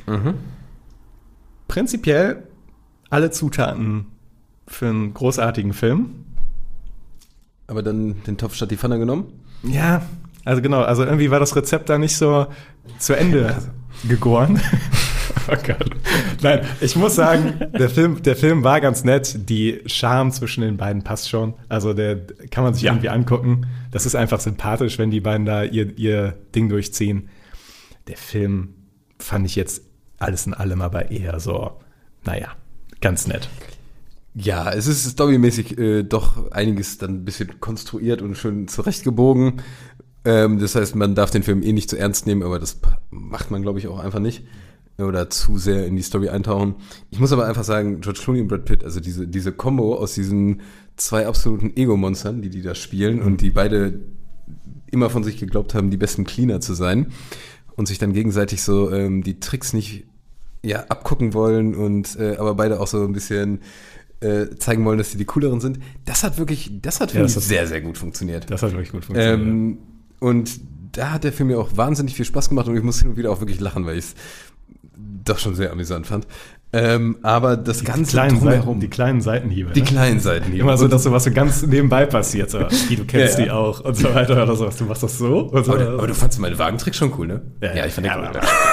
Prinzipiell alle Zutaten für einen großartigen Film. Aber dann den Topf statt die Pfanne genommen. Ja, also genau, also irgendwie war das Rezept da nicht so zu Ende gegoren. Oh Gott. Nein, ich muss sagen, der Film war ganz nett. Die Charme zwischen den beiden passt schon. Also der kann man sich irgendwie angucken. Das ist einfach sympathisch, wenn die beiden da ihr Ding durchziehen. Der Film fand ich jetzt alles in allem aber eher so, naja, ganz nett. Ja, es ist storymäßig doch einiges dann ein bisschen konstruiert und schön zurechtgebogen. Das heißt, man darf den Film nicht zu ernst nehmen, aber das macht man, glaube ich, auch einfach nicht. Oder zu sehr in die Story eintauchen. Ich muss aber einfach sagen, George Clooney und Brad Pitt, also diese Kombo aus diesen zwei absoluten Ego-Monstern, die da spielen und die beide immer von sich geglaubt haben, die besten Cleaner zu sein und sich dann gegenseitig so die Tricks nicht abgucken wollen und aber beide auch so ein bisschen zeigen wollen, dass sie die cooleren sind. Das hat wirklich sehr, sehr gut funktioniert. Das hat wirklich gut funktioniert. Und da hat der Film mir auch wahnsinnig viel Spaß gemacht und ich muss hin und wieder auch wirklich lachen, weil ich es doch schon sehr amüsant fand. Aber das Ganze drumherum. Die kleinen Seitenhiebe. Die kleinen Seitenhiebe. Immer so, dass was so ganz nebenbei passiert. So, du kennst die auch und so weiter oder so. Du machst das so. Und so. Aber du fandst meine Wagentrick schon cool, ne? Ja, ich fand den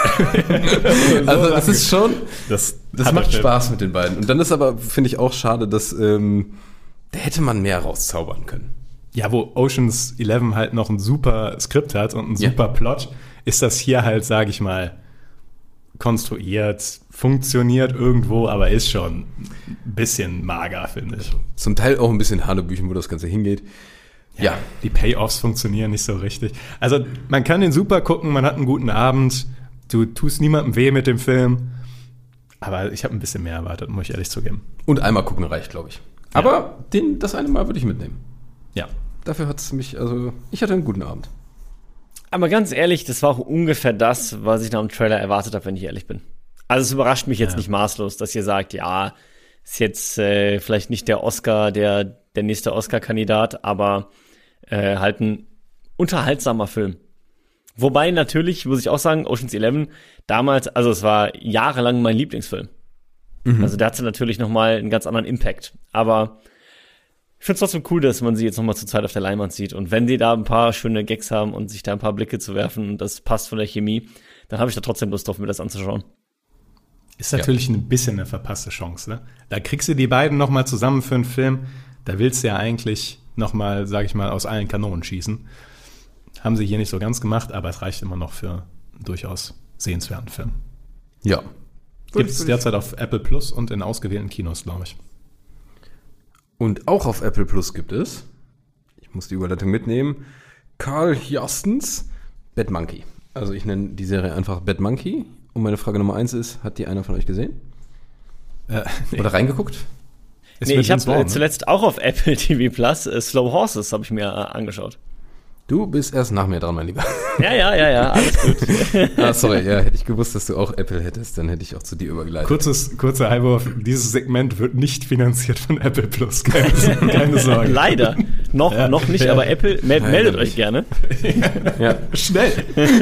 cool. Also das ist schon, das macht Spaß mit den beiden. Und dann ist aber, finde ich, auch schade, dass da hätte man mehr rauszaubern können. Ja, wo Ocean's 11 halt noch ein super Skript hat und einen super Plot, ist das hier halt, sage ich mal, konstruiert, funktioniert irgendwo, aber ist schon ein bisschen mager, finde ich. Zum Teil auch ein bisschen Hanebüchen, wo das Ganze hingeht. Ja. Die Payoffs funktionieren nicht so richtig. Also man kann den super gucken, man hat einen guten Abend, du tust niemandem weh mit dem Film, aber ich habe ein bisschen mehr erwartet, muss ich ehrlich zugeben. Und einmal gucken reicht, glaube ich. Aber das eine Mal würde ich mitnehmen. Ja. Dafür hat es mich, ich hatte einen guten Abend. Aber ganz ehrlich, das war auch ungefähr das, was ich nach dem Trailer erwartet habe, wenn ich ehrlich bin. Also es überrascht mich jetzt nicht maßlos, dass ihr sagt, ja, ist jetzt vielleicht nicht der Oscar, der nächste Oscar-Kandidat, aber halt ein unterhaltsamer Film. Wobei natürlich, muss ich auch sagen, Ocean's 11 damals, also es war jahrelang mein Lieblingsfilm. Mhm. Also der hatte natürlich nochmal einen ganz anderen Impact. Aber ich finde es trotzdem cool, dass man sie jetzt nochmal zur Zeit auf der Leinwand sieht. Und wenn die da ein paar schöne Gags haben und sich da ein paar Blicke zu werfen und das passt von der Chemie, dann habe ich da trotzdem Lust drauf, mir das anzuschauen. Ist natürlich ein bisschen eine verpasste Chance, ne? Da kriegst du die beiden nochmal zusammen für einen Film. Da willst du ja eigentlich nochmal, sag ich mal, aus allen Kanonen schießen. Haben sie hier nicht so ganz gemacht, aber es reicht immer noch für einen durchaus sehenswerten Film. Ja. Gibt es derzeit auf Apple Plus und in ausgewählten Kinos, glaube ich. Und auch auf Apple Plus gibt es, ich muss die Überleitung mitnehmen, Carl Jostens Bad Monkey. Also ich nenne die Serie einfach Bad Monkey. Und meine Frage Nummer 1 ist, hat die einer von euch gesehen? Nee. Oder reingeguckt? Nee, ich habe zuletzt auch auf Apple TV Plus Slow Horses habe ich mir angeschaut. Du bist erst nach mir dran, mein Lieber. Ja, alles gut. Sorry, hätte ich gewusst, dass du auch Apple hättest, dann hätte ich auch zu dir übergeleitet. Kurzer Einwurf, dieses Segment wird nicht finanziert von Apple Plus, keine Sorge. Leider, noch nicht, aber Apple, meldet euch gerne. Ja. Schnell,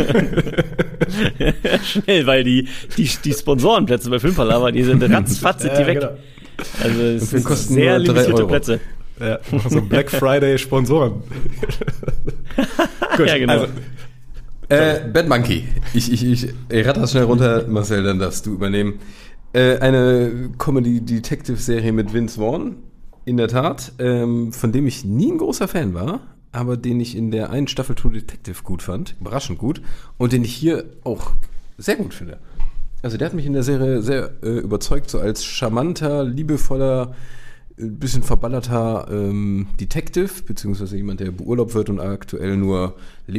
weil die Sponsorenplätze bei Filmpalava, die sind ratzfatz sind die weg. Genau. Also es sind sehr limitierte Plätze. Ja, so Black Friday Sponsoren. Gut, ja, genau. Also, Bad Monkey. Ich ratter das schnell runter, Marcel, dann darfst du übernehmen. Eine Comedy-Detective-Serie mit Vince Vaughn, in der Tat, von dem ich nie ein großer Fan war, aber den ich in der einen Staffel True Detective gut fand, überraschend gut, und den ich hier auch sehr gut finde. Also der hat mich in der Serie sehr überzeugt, so als charmanter, liebevoller, bisschen verballerter Detective, beziehungsweise jemand, der beurlaubt wird und aktuell nur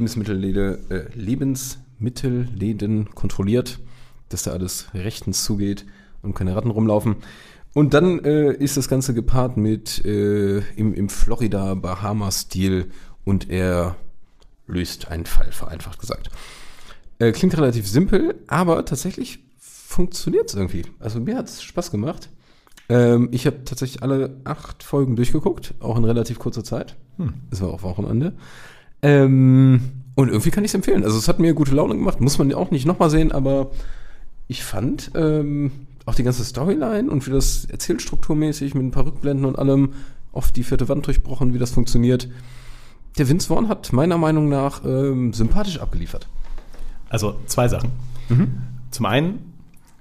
Lebensmittelläden kontrolliert, dass da alles rechtens zugeht und keine Ratten rumlaufen. Und dann ist das Ganze gepaart mit im Florida-Bahama-Stil und er löst einen Fall, vereinfacht gesagt. Klingt relativ simpel, aber tatsächlich funktioniert es irgendwie. Also mir hat es Spaß gemacht. Ich habe tatsächlich alle 8 Folgen durchgeguckt, auch in relativ kurzer Zeit. Das war auch Wochenende. Und irgendwie kann ich es empfehlen. Also es hat mir gute Laune gemacht, muss man auch nicht nochmal sehen, aber ich fand auch die ganze Storyline und wie das erzählstrukturmäßig mit ein paar Rückblenden und allem auf die 4. Wand durchbrochen, wie das funktioniert. Der Vince Vaughn hat meiner Meinung nach sympathisch abgeliefert. Also 2 Sachen. Zum einen,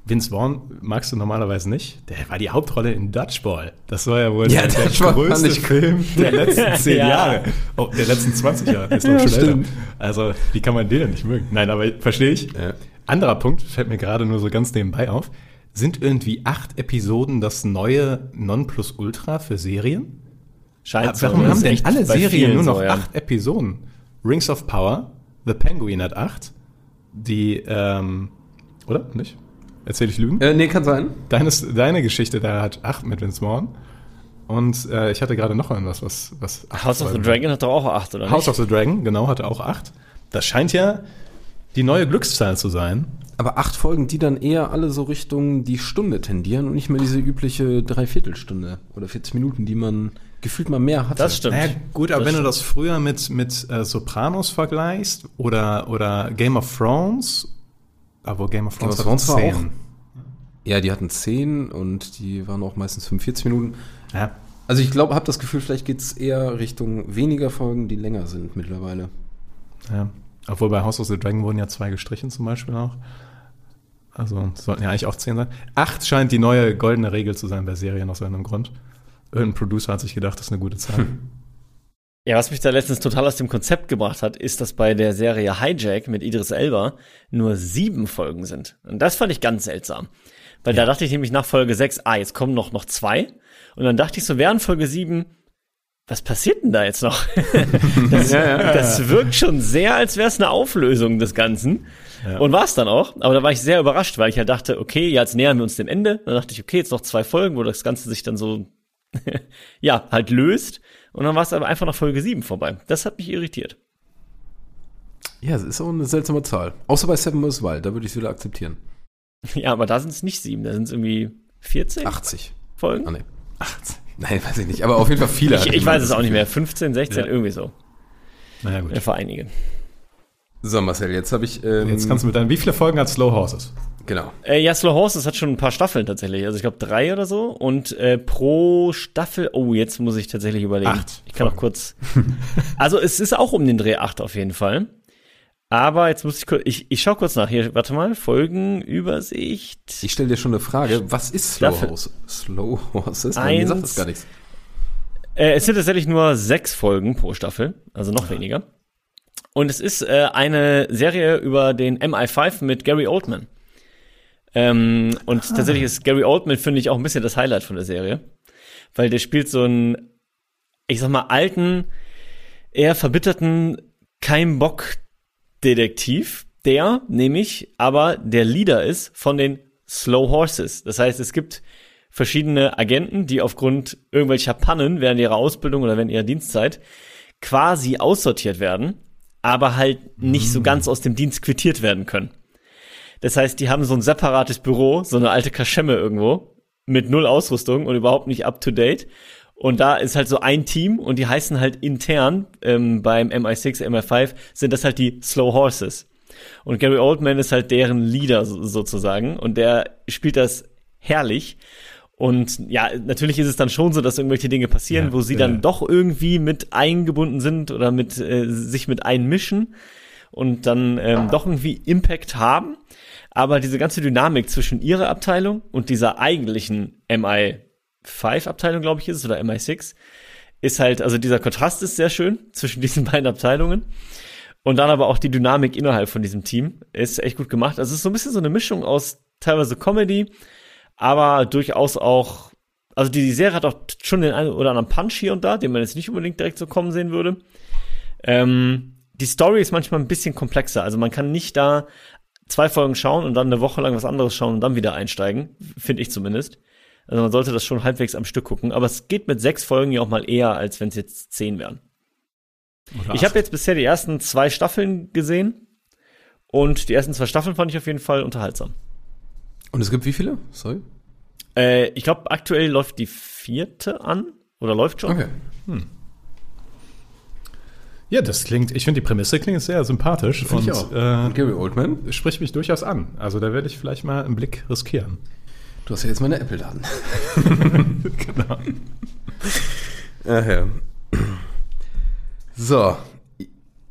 Vince Vaughn magst du normalerweise nicht. Der war die Hauptrolle in Dodgeball. Das war ja wohl Ja, der Dodgeball größte Film der letzten 10 Ja. Jahre. Oh, der letzten 20 Jahre. Ist noch schon älter. Also, wie kann man den denn nicht mögen? Nein, aber verstehe ich. Ja. Anderer Punkt, fällt mir gerade nur so ganz nebenbei auf. Sind irgendwie 8 Episoden das neue Nonplusultra für Serien? Scheint Warum so. haben denn Echt alle bei Serien vielen nur noch so, ja. 8 Episoden? Rings of Power, The Penguin hat 8. Die, oder? Nicht? Erzähl ich Lügen? Nee, kann sein. Deine Geschichte da hat 8 mit Vince Vaughn. Und ich hatte gerade noch irgendwas, was 8 House of the Folgen- Dragon hat doch auch 8, oder House nicht? of the Dragon, genau, hatte auch 8. Das scheint ja die neue Glückszahl zu sein. Aber 8 Folgen, die dann eher alle so Richtung die Stunde tendieren und nicht mehr diese übliche Dreiviertelstunde oder 40 Minuten, die man gefühlt mal mehr hatte. Das stimmt. Naja, gut, aber Das wenn du das früher mit Sopranos vergleichst oder Game of Thrones, aber Game of Thrones, Game of Thrones war 10. Ja, die hatten 10 und die waren auch meistens 45 Minuten. Ja. Also ich glaube, habe das Gefühl, vielleicht geht es eher Richtung weniger Folgen, die länger sind mittlerweile. Ja. Obwohl bei House of the Dragon wurden ja 2 gestrichen zum Beispiel auch. Also es sollten ja eigentlich auch 10 sein. 8 scheint die neue goldene Regel zu sein bei Serien aus irgendeinem Grund. Irgendein Producer hat sich gedacht, das ist eine gute Zahl. Ja, was mich da letztens total aus dem Konzept gebracht hat, ist, dass bei der Serie Hijack mit Idris Elba nur 7 Folgen sind. Und das fand ich ganz seltsam. Weil da dachte ich nämlich nach Folge 6, jetzt kommen noch 2. Und dann dachte ich so, während Folge 7, was passiert denn da jetzt noch? Das wirkt schon sehr, als wäre es eine Auflösung des Ganzen. Ja. Und war es dann auch. Aber da war ich sehr überrascht, weil ich halt dachte, okay, jetzt nähern wir uns dem Ende. Dann dachte ich, okay, jetzt noch 2 Folgen, wo das Ganze sich dann so halt löst. Und dann war es aber einfach nach Folge 7 vorbei. Das hat mich irritiert. Ja, es ist auch eine seltsame Zahl. Außer bei Seven vs. Wild, da würde ich es wieder akzeptieren. Ja, aber da sind es nicht 7, da sind es irgendwie 14 80 Folgen. Ah, nee. 80. Nein, weiß ich nicht. Aber auf jeden Fall viele. Ich weiß es auch nicht mehr. 15, 16, irgendwie so. Naja, gut. Ja, für einige. So, Marcel, jetzt habe ich... Jetzt kannst du mit deinen, wie viele Folgen hat Slow Horses? Genau. Ja, Slow Horses hat schon ein paar Staffeln tatsächlich. Also ich glaube 3 oder so. Und pro Staffel, jetzt muss ich tatsächlich überlegen. 8. Ich kann noch kurz. Also es ist auch um den Dreh 8 auf jeden Fall. Aber jetzt muss ich kurz, ich schau kurz nach. Hier, warte mal, Folgenübersicht. Ich stelle dir schon eine Frage. Was ist Slow Horses? Slow Horses? Mir sagt das gar nichts. Es sind tatsächlich nur 6 Folgen pro Staffel. Also noch weniger. Und es ist eine Serie über den MI5 mit Gary Oldman. Und tatsächlich ist Gary Oldman, finde ich, auch ein bisschen das Highlight von der Serie. Weil der spielt so einen, ich sag mal, alten, eher verbitterten Kein-Bock-Detektiv, der nämlich aber der Leader ist von den Slow Horses. Das heißt, es gibt verschiedene Agenten, die aufgrund irgendwelcher Pannen während ihrer Ausbildung oder während ihrer Dienstzeit quasi aussortiert werden, aber halt nicht so ganz aus dem Dienst quittiert werden können. Das heißt, die haben so ein separates Büro, so eine alte Kaschemme irgendwo, mit 0 Ausrüstung und überhaupt nicht up to date. Und da ist halt so ein Team und die heißen halt intern beim MI6, MI5 sind das halt die Slow Horses. Und Gary Oldman ist halt deren Leader sozusagen und der spielt das herrlich. Und ja, natürlich ist es dann schon so, dass irgendwelche Dinge passieren, wo sie dann doch irgendwie mit eingebunden sind oder mit sich mit einmischen und dann doch irgendwie Impact haben. Aber diese ganze Dynamik zwischen ihrer Abteilung und dieser eigentlichen MI5-Abteilung, glaube ich, ist es, oder MI6, ist halt, also dieser Kontrast ist sehr schön zwischen diesen beiden Abteilungen. Und dann aber auch die Dynamik innerhalb von diesem Team ist echt gut gemacht. Also es ist so ein bisschen so eine Mischung aus teilweise Comedy, aber durchaus auch, also die Serie hat auch schon den einen oder anderen Punch hier und da, den man jetzt nicht unbedingt direkt so kommen sehen würde. Die Story ist manchmal ein bisschen komplexer. Also man kann nicht da 2 Folgen schauen und dann eine Woche lang was anderes schauen und dann wieder einsteigen, finde ich zumindest. Also man sollte das schon halbwegs am Stück gucken. Aber es geht mit 6 Folgen ja auch mal eher, als wenn es jetzt 10 wären. Ich habe jetzt bisher die ersten 2 Staffeln gesehen und die ersten 2 Staffeln fand ich auf jeden Fall unterhaltsam. Und es gibt wie viele? Sorry? Ich glaube, aktuell läuft die 4. an oder läuft schon. Okay. Ja, das klingt, ich finde die Prämisse klingt sehr sympathisch Find ich auch. Und Gary Oldman? Spricht mich durchaus an. Also da werde ich vielleicht mal einen Blick riskieren. Du hast ja jetzt meine Apple-Daten. Genau. Ach ja. So.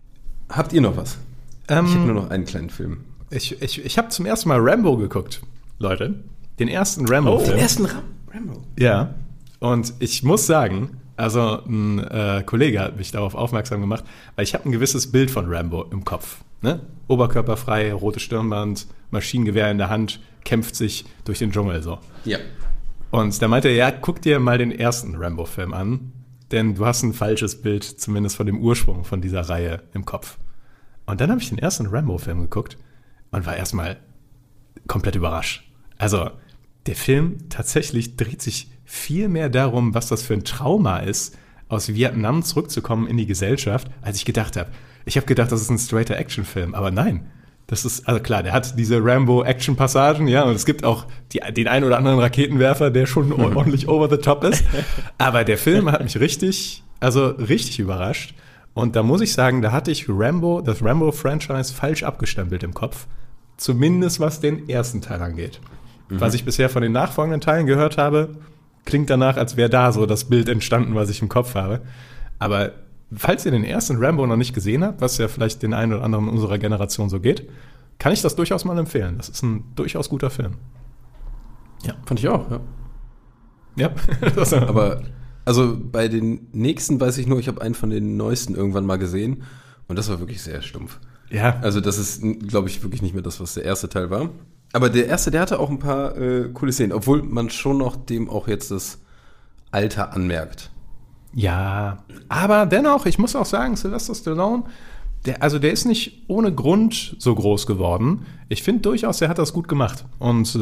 Habt ihr noch was? Ich habe nur noch einen kleinen Film. Ich habe zum ersten Mal Rambo geguckt. Leute, den ersten Rambo-Film. Den ersten Rambo? Ja, und ich muss sagen, also ein Kollege hat mich darauf aufmerksam gemacht, weil ich habe ein gewisses Bild von Rambo im Kopf. Ne? Oberkörperfrei, rotes Stirnband, Maschinengewehr in der Hand, kämpft sich durch den Dschungel so. Ja. Und da meinte er, ja, guck dir mal den ersten Rambo-Film an, denn du hast ein falsches Bild, zumindest von dem Ursprung von dieser Reihe im Kopf. Und dann habe ich den ersten Rambo-Film geguckt und war erstmal komplett überrascht. Also, der Film tatsächlich dreht sich viel mehr darum, was das für ein Trauma ist, aus Vietnam zurückzukommen in die Gesellschaft, als ich gedacht habe. Ich habe gedacht, das ist ein straighter Actionfilm, aber nein. Das ist, also klar, der hat diese Rambo-Action-Passagen, ja, und es gibt auch den einen oder anderen Raketenwerfer, der schon ordentlich over the top ist. Aber der Film hat mich richtig überrascht. Und da muss ich sagen, da hatte ich das Rambo-Franchise falsch abgestempelt im Kopf. Zumindest was den ersten Teil angeht. Was ich bisher von den nachfolgenden Teilen gehört habe, klingt danach, als wäre da so das Bild entstanden, was ich im Kopf habe. Aber falls ihr den ersten Rambo noch nicht gesehen habt, was ja vielleicht den einen oder anderen unserer Generation so geht, kann ich das durchaus mal empfehlen. Das ist ein durchaus guter Film. Ja, fand ich auch, ja. Ja. Aber, also bei den nächsten weiß ich nur, ich habe einen von den neuesten irgendwann mal gesehen und das war wirklich sehr stumpf. Ja. Also das ist, glaube ich, wirklich nicht mehr das, was der erste Teil war. Aber der erste, der hatte auch ein paar coole Szenen, obwohl man schon noch dem auch jetzt das Alter anmerkt. Ja, aber dennoch, ich muss auch sagen, Sylvester Stallone, der ist nicht ohne Grund so groß geworden. Ich finde durchaus, er hat das gut gemacht. Und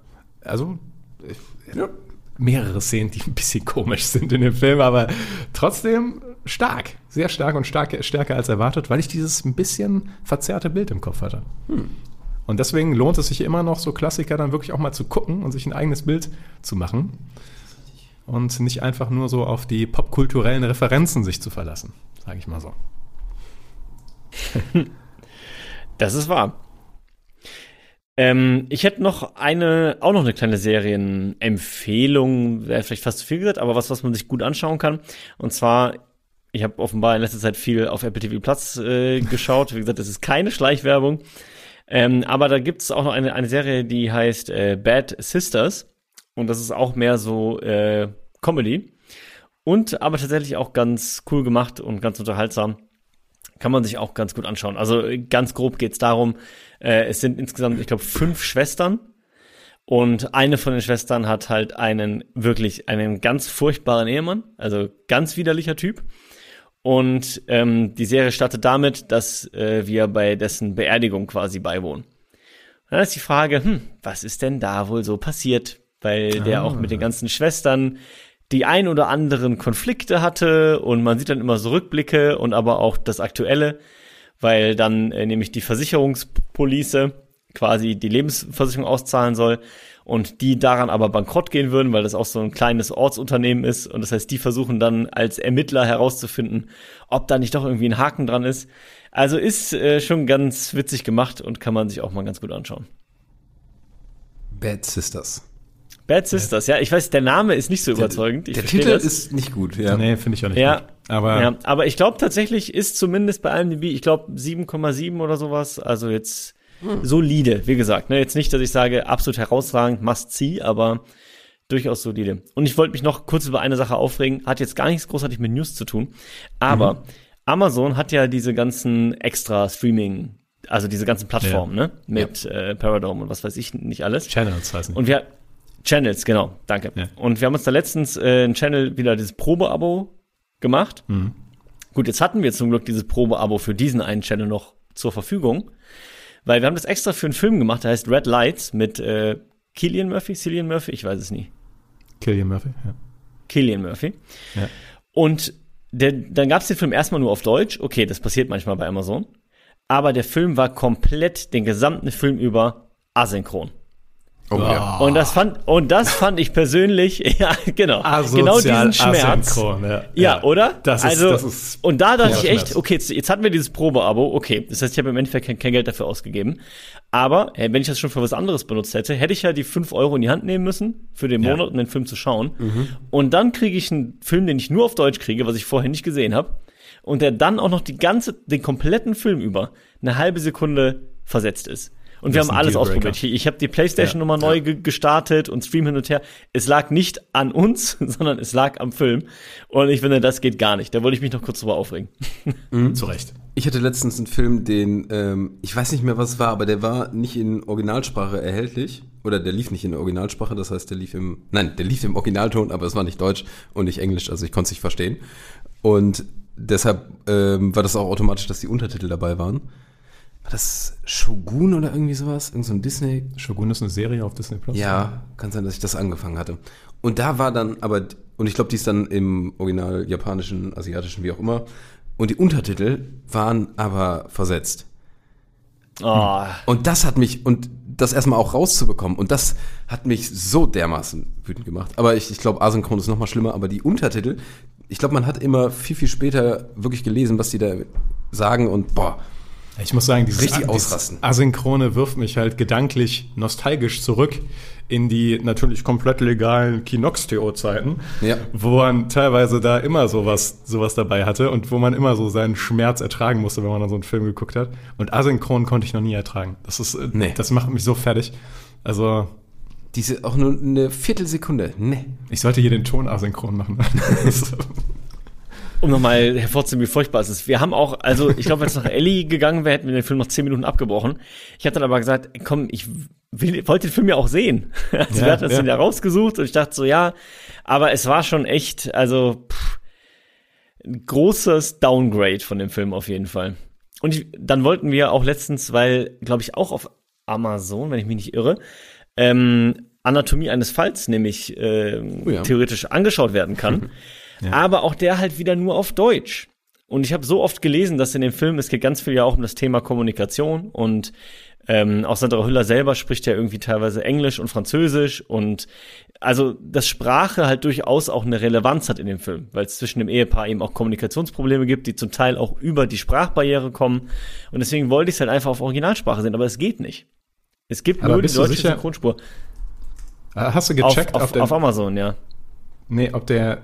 mehrere Szenen, die ein bisschen komisch sind in dem Film, aber trotzdem stark. Sehr stark und stärker als erwartet, weil ich dieses ein bisschen verzerrte Bild im Kopf hatte. Und deswegen lohnt es sich immer noch, so Klassiker dann wirklich auch mal zu gucken und sich ein eigenes Bild zu machen. Und nicht einfach nur so auf die popkulturellen Referenzen sich zu verlassen, sage ich mal so. Das ist wahr. Ich hätte noch eine kleine Serienempfehlung, wäre vielleicht fast zu viel gesagt, aber was man sich gut anschauen kann. Und zwar, ich habe offenbar in letzter Zeit viel auf Apple TV Plus geschaut. Wie gesagt, das ist keine Schleichwerbung. Aber da gibt es auch noch eine Serie, die heißt Bad Sisters. Und das ist auch mehr so Comedy. Und aber tatsächlich auch ganz cool gemacht und ganz unterhaltsam. Kann man sich auch ganz gut anschauen. Also ganz grob geht's darum, es sind insgesamt, ich glaube, 5 Schwestern. Und eine von den Schwestern hat halt einen ganz furchtbaren Ehemann. Also ganz widerlicher Typ. Und die Serie startet damit, dass wir bei dessen Beerdigung quasi beiwohnen. Und dann ist die Frage, was ist denn da wohl so passiert? Weil der auch mit den ganzen Schwestern die ein oder anderen Konflikte hatte und man sieht dann immer so Rückblicke und aber auch das Aktuelle, weil dann nämlich die Versicherungspolice quasi die Lebensversicherung auszahlen soll und die daran aber bankrott gehen würden, weil das auch so ein kleines Ortsunternehmen ist und das heißt, die versuchen dann als Ermittler herauszufinden, ob da nicht doch irgendwie ein Haken dran ist. Also ist schon ganz witzig gemacht und kann man sich auch mal ganz gut anschauen. Bad Sisters. Bad Sisters, ja, ich weiß, der Name ist nicht so überzeugend. Der Titel ist nicht gut, ja. Nee, finde ich auch nicht gut. Aber ich glaube tatsächlich ist zumindest bei IMDb, ich glaube 7,7 oder sowas, also jetzt solide, wie gesagt, ne, jetzt nicht, dass ich sage, absolut herausragend, must see, aber durchaus solide. Und ich wollte mich noch kurz über eine Sache aufregen, hat jetzt gar nichts großartig mit News zu tun, aber Amazon hat ja diese ganzen extra Streaming, also diese ganzen Plattformen, ne, mit Paradome und was weiß ich nicht alles. Channels heißen. Und Channels, genau, danke. Ja. Und wir haben uns da letztens ein Channel wieder dieses Probeabo gemacht. Gut, jetzt hatten wir zum Glück dieses Probeabo für diesen einen Channel noch zur Verfügung, weil wir haben das extra für einen Film gemacht, der heißt Red Lights mit Cillian Murphy, ich weiß es nie. Cillian Murphy, ja. Cillian Murphy. Ja. Und dann gab es den Film erstmal nur auf Deutsch. Okay, das passiert manchmal bei Amazon. Aber der Film war komplett den gesamten Film über asynchron. Oh, ja. Und das fand ich persönlich, ja, genau. Genau diesen Schmerz. Ja, oder? Das ist und da dachte ich echt, okay, jetzt hatten wir dieses Probeabo, okay, das heißt, ich habe im Endeffekt kein Geld dafür ausgegeben. Aber, wenn ich das schon für was anderes benutzt hätte ich ja die 5 € in die Hand nehmen müssen, für den Monat, um den Film zu schauen. Und dann kriege ich einen Film, den ich nur auf Deutsch kriege, was ich vorher nicht gesehen habe. Und der dann auch noch den kompletten Film über eine halbe Sekunde versetzt ist. Und wir haben alles ausprobiert. Ich habe die PlayStation nochmal neu gestartet und Stream hin und her. Es lag nicht an uns, sondern es lag am Film. Und ich finde, das geht gar nicht. Da wollte ich mich noch kurz drüber aufregen. Zu Recht. Ich hatte letztens einen Film, den, ich weiß nicht mehr, was es war, aber der war nicht in Originalsprache erhältlich. Oder der lief nicht in der Originalsprache, das heißt, der lief im Originalton, aber es war nicht Deutsch und nicht Englisch, also ich konnte es nicht verstehen. Und deshalb war das auch automatisch, dass die Untertitel dabei waren. War das Shogun oder irgendwie sowas? Irgend so ein Disney? Shogun ist eine Serie auf Disney Plus. Ja, kann sein, dass ich das angefangen hatte. Und da war dann aber, und ich glaube, die ist dann im Original japanischen, asiatischen, wie auch immer. Und die Untertitel waren aber versetzt. Oh. Und das hat mich, und das erstmal auch rauszubekommen, und das hat mich so dermaßen wütend gemacht. Aber ich glaube, asynchron ist noch mal schlimmer, aber die Untertitel, ich glaube, man hat immer viel, viel später wirklich gelesen, was die da sagen und boah. Ich muss sagen, Richtig ausrasten. Asynchrone wirft mich halt gedanklich nostalgisch zurück in die natürlich komplett legalen Kinox-TO-Zeiten, wo man teilweise da immer sowas dabei hatte und wo man immer so seinen Schmerz ertragen musste, wenn man dann so einen Film geguckt hat. Und asynchron konnte ich noch nie ertragen. Das macht mich so fertig. Also diese auch nur eine Viertelsekunde. Nee. Ich sollte hier den Ton asynchron machen. Um nochmal hervorzuheben, wie furchtbar es ist. Wir haben auch, also ich glaube, wenn es nach Ellie gegangen wäre, hätten wir den Film noch 10 Minuten abgebrochen. Ich hatte dann aber gesagt, komm, ich wollte den Film ja auch sehen. Also wir hatten das dann ja rausgesucht und ich dachte so, ja, aber es war schon echt, also ein großes Downgrade von dem Film auf jeden Fall. Und dann wollten wir auch letztens, weil, glaube ich, auch auf Amazon, wenn ich mich nicht irre, Anatomie eines Falls nämlich theoretisch angeschaut werden kann. Aber auch der halt wieder nur auf Deutsch. Und ich habe so oft gelesen, dass in dem Film, es geht ganz viel ja auch um das Thema Kommunikation und auch Sandra Hüller selber spricht ja irgendwie teilweise Englisch und Französisch und also, dass Sprache halt durchaus auch eine Relevanz hat in dem Film, weil es zwischen dem Ehepaar eben auch Kommunikationsprobleme gibt, die zum Teil auch über die Sprachbarriere kommen und deswegen wollte ich es halt einfach auf Originalsprache sehen, aber es geht nicht. Es gibt nur die deutsche Synchronspur. Hast du gecheckt auf Amazon, ja. Nee, ob der,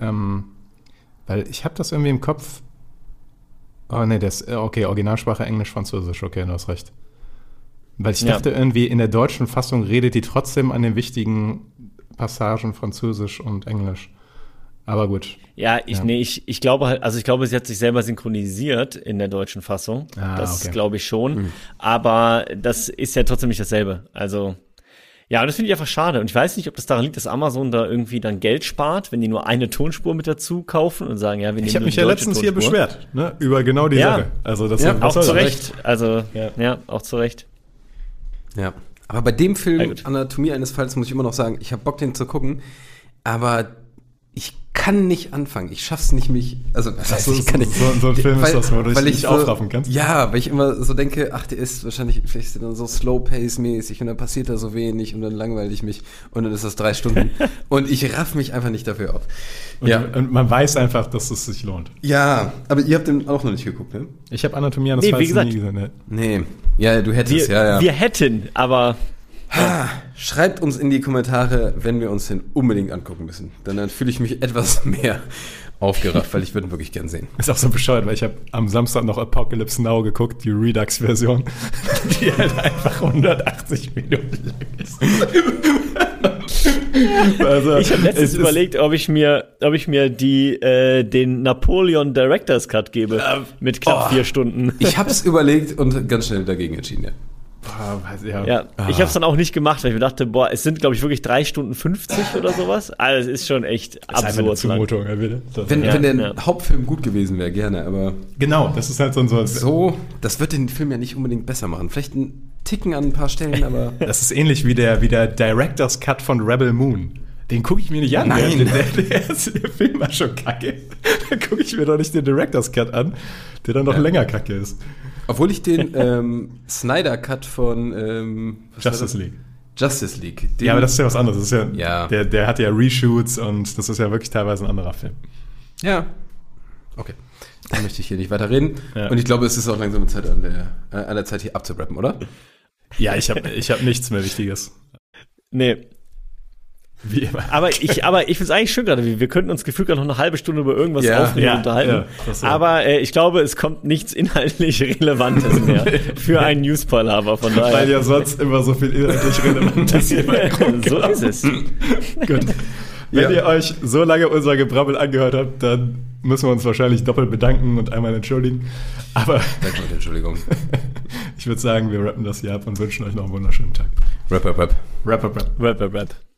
weil ich habe das irgendwie im Kopf. Oh nee, okay, Originalsprache Englisch, Französisch, okay, du hast recht. Weil ich dachte irgendwie, in der deutschen Fassung redet die trotzdem an den wichtigen Passagen Französisch und Englisch. Aber gut. Ich glaube halt, also ich glaube, sie hat sich selber synchronisiert in der deutschen Fassung. Das glaube ich schon. Aber das ist ja trotzdem nicht dasselbe. Also, ja, und das finde ich einfach schade. Und ich weiß nicht, ob das daran liegt, dass Amazon da irgendwie dann Geld spart, wenn die nur eine Tonspur mit dazu kaufen und sagen, ja, wir nehmen Ich habe mich ja letztens hier beschwert, ne, über genau die Sache. Also das auch zu Recht. Also, auch zu Recht. Ja, aber bei dem Film Anatomie eines Falls muss ich immer noch sagen, ich habe Bock, den zu gucken, aber ich kann nicht anfangen. Ich schaff's nicht, so ein Film ist das, wo du dich nicht aufraffen kannst. Ja, weil ich immer so denke, ach, der ist wahrscheinlich vielleicht dann so Slow-Pace-mäßig und dann passiert da so wenig und dann langweile ich mich und dann ist das 3 Stunden und ich raff mich einfach nicht dafür auf. Und man weiß einfach, dass es sich lohnt. Ja, aber ihr habt den auch noch nicht geguckt, ne? Ich habe Anatomie eines Falls nie gesehen. Ne? Nee, ja, du hättest, Wir hätten, aber... Schreibt uns in die Kommentare, wenn wir uns den unbedingt angucken müssen. Dann fühle ich mich etwas mehr aufgerafft, weil ich würde ihn wirklich gern sehen. Ist auch so bescheuert, weil ich habe am Samstag noch Apocalypse Now geguckt, die Redux-Version, die halt einfach 180 Minuten lang ist. Also, ich habe letztens überlegt, ob ich mir den Napoleon Director's Cut gebe mit knapp 4 Stunden. Ich habe es überlegt und ganz schnell dagegen entschieden, ja. Ich habe es dann auch nicht gemacht, weil ich mir dachte, es sind, glaube ich, wirklich 3 Stunden 50 oder sowas. Also es ist schon echt absurd. Eine Zumutung, wenn der Hauptfilm gut gewesen wäre, gerne, aber... Genau, das ist halt so, das wird den Film ja nicht unbedingt besser machen. Vielleicht ein Ticken an ein paar Stellen, aber... Das ist ähnlich wie der Director's Cut von Rebel Moon. Den gucke ich mir nicht an. Nein. Der Film war schon kacke. Da gucke ich mir doch nicht den Director's Cut an, der dann noch länger kacke ist. Obwohl ich den Snyder-Cut von Justice League. Ja, aber das ist ja was anderes. Das ist der hat ja Reshoots und das ist ja wirklich teilweise ein anderer Film. Ja. Okay. Da möchte ich hier nicht weiter reden. Ja. Und ich glaube, es ist auch langsam Zeit an der Zeit hier abzurappen, oder? Ja, ich hab nichts mehr Wichtiges. Nee. Wie immer. Aber ich finde es eigentlich schön gerade, wir könnten uns gefühlt noch eine halbe Stunde über irgendwas aufregen und unterhalten. Ja, aber ich glaube, es kommt nichts inhaltlich Relevantes mehr für einen News-Palaver, von daher. Weil ja sonst immer so viel inhaltlich Relevantes hier bei rumkommt. So ist es. Gut. Wenn ihr euch so lange unser Gebrabbel angehört habt, dann müssen wir uns wahrscheinlich doppelt bedanken und einmal entschuldigen. Aber Entschuldigung. Ich würde sagen, wir rappen das hier ab und wünschen euch noch einen wunderschönen Tag. Rap. Rap. Rap.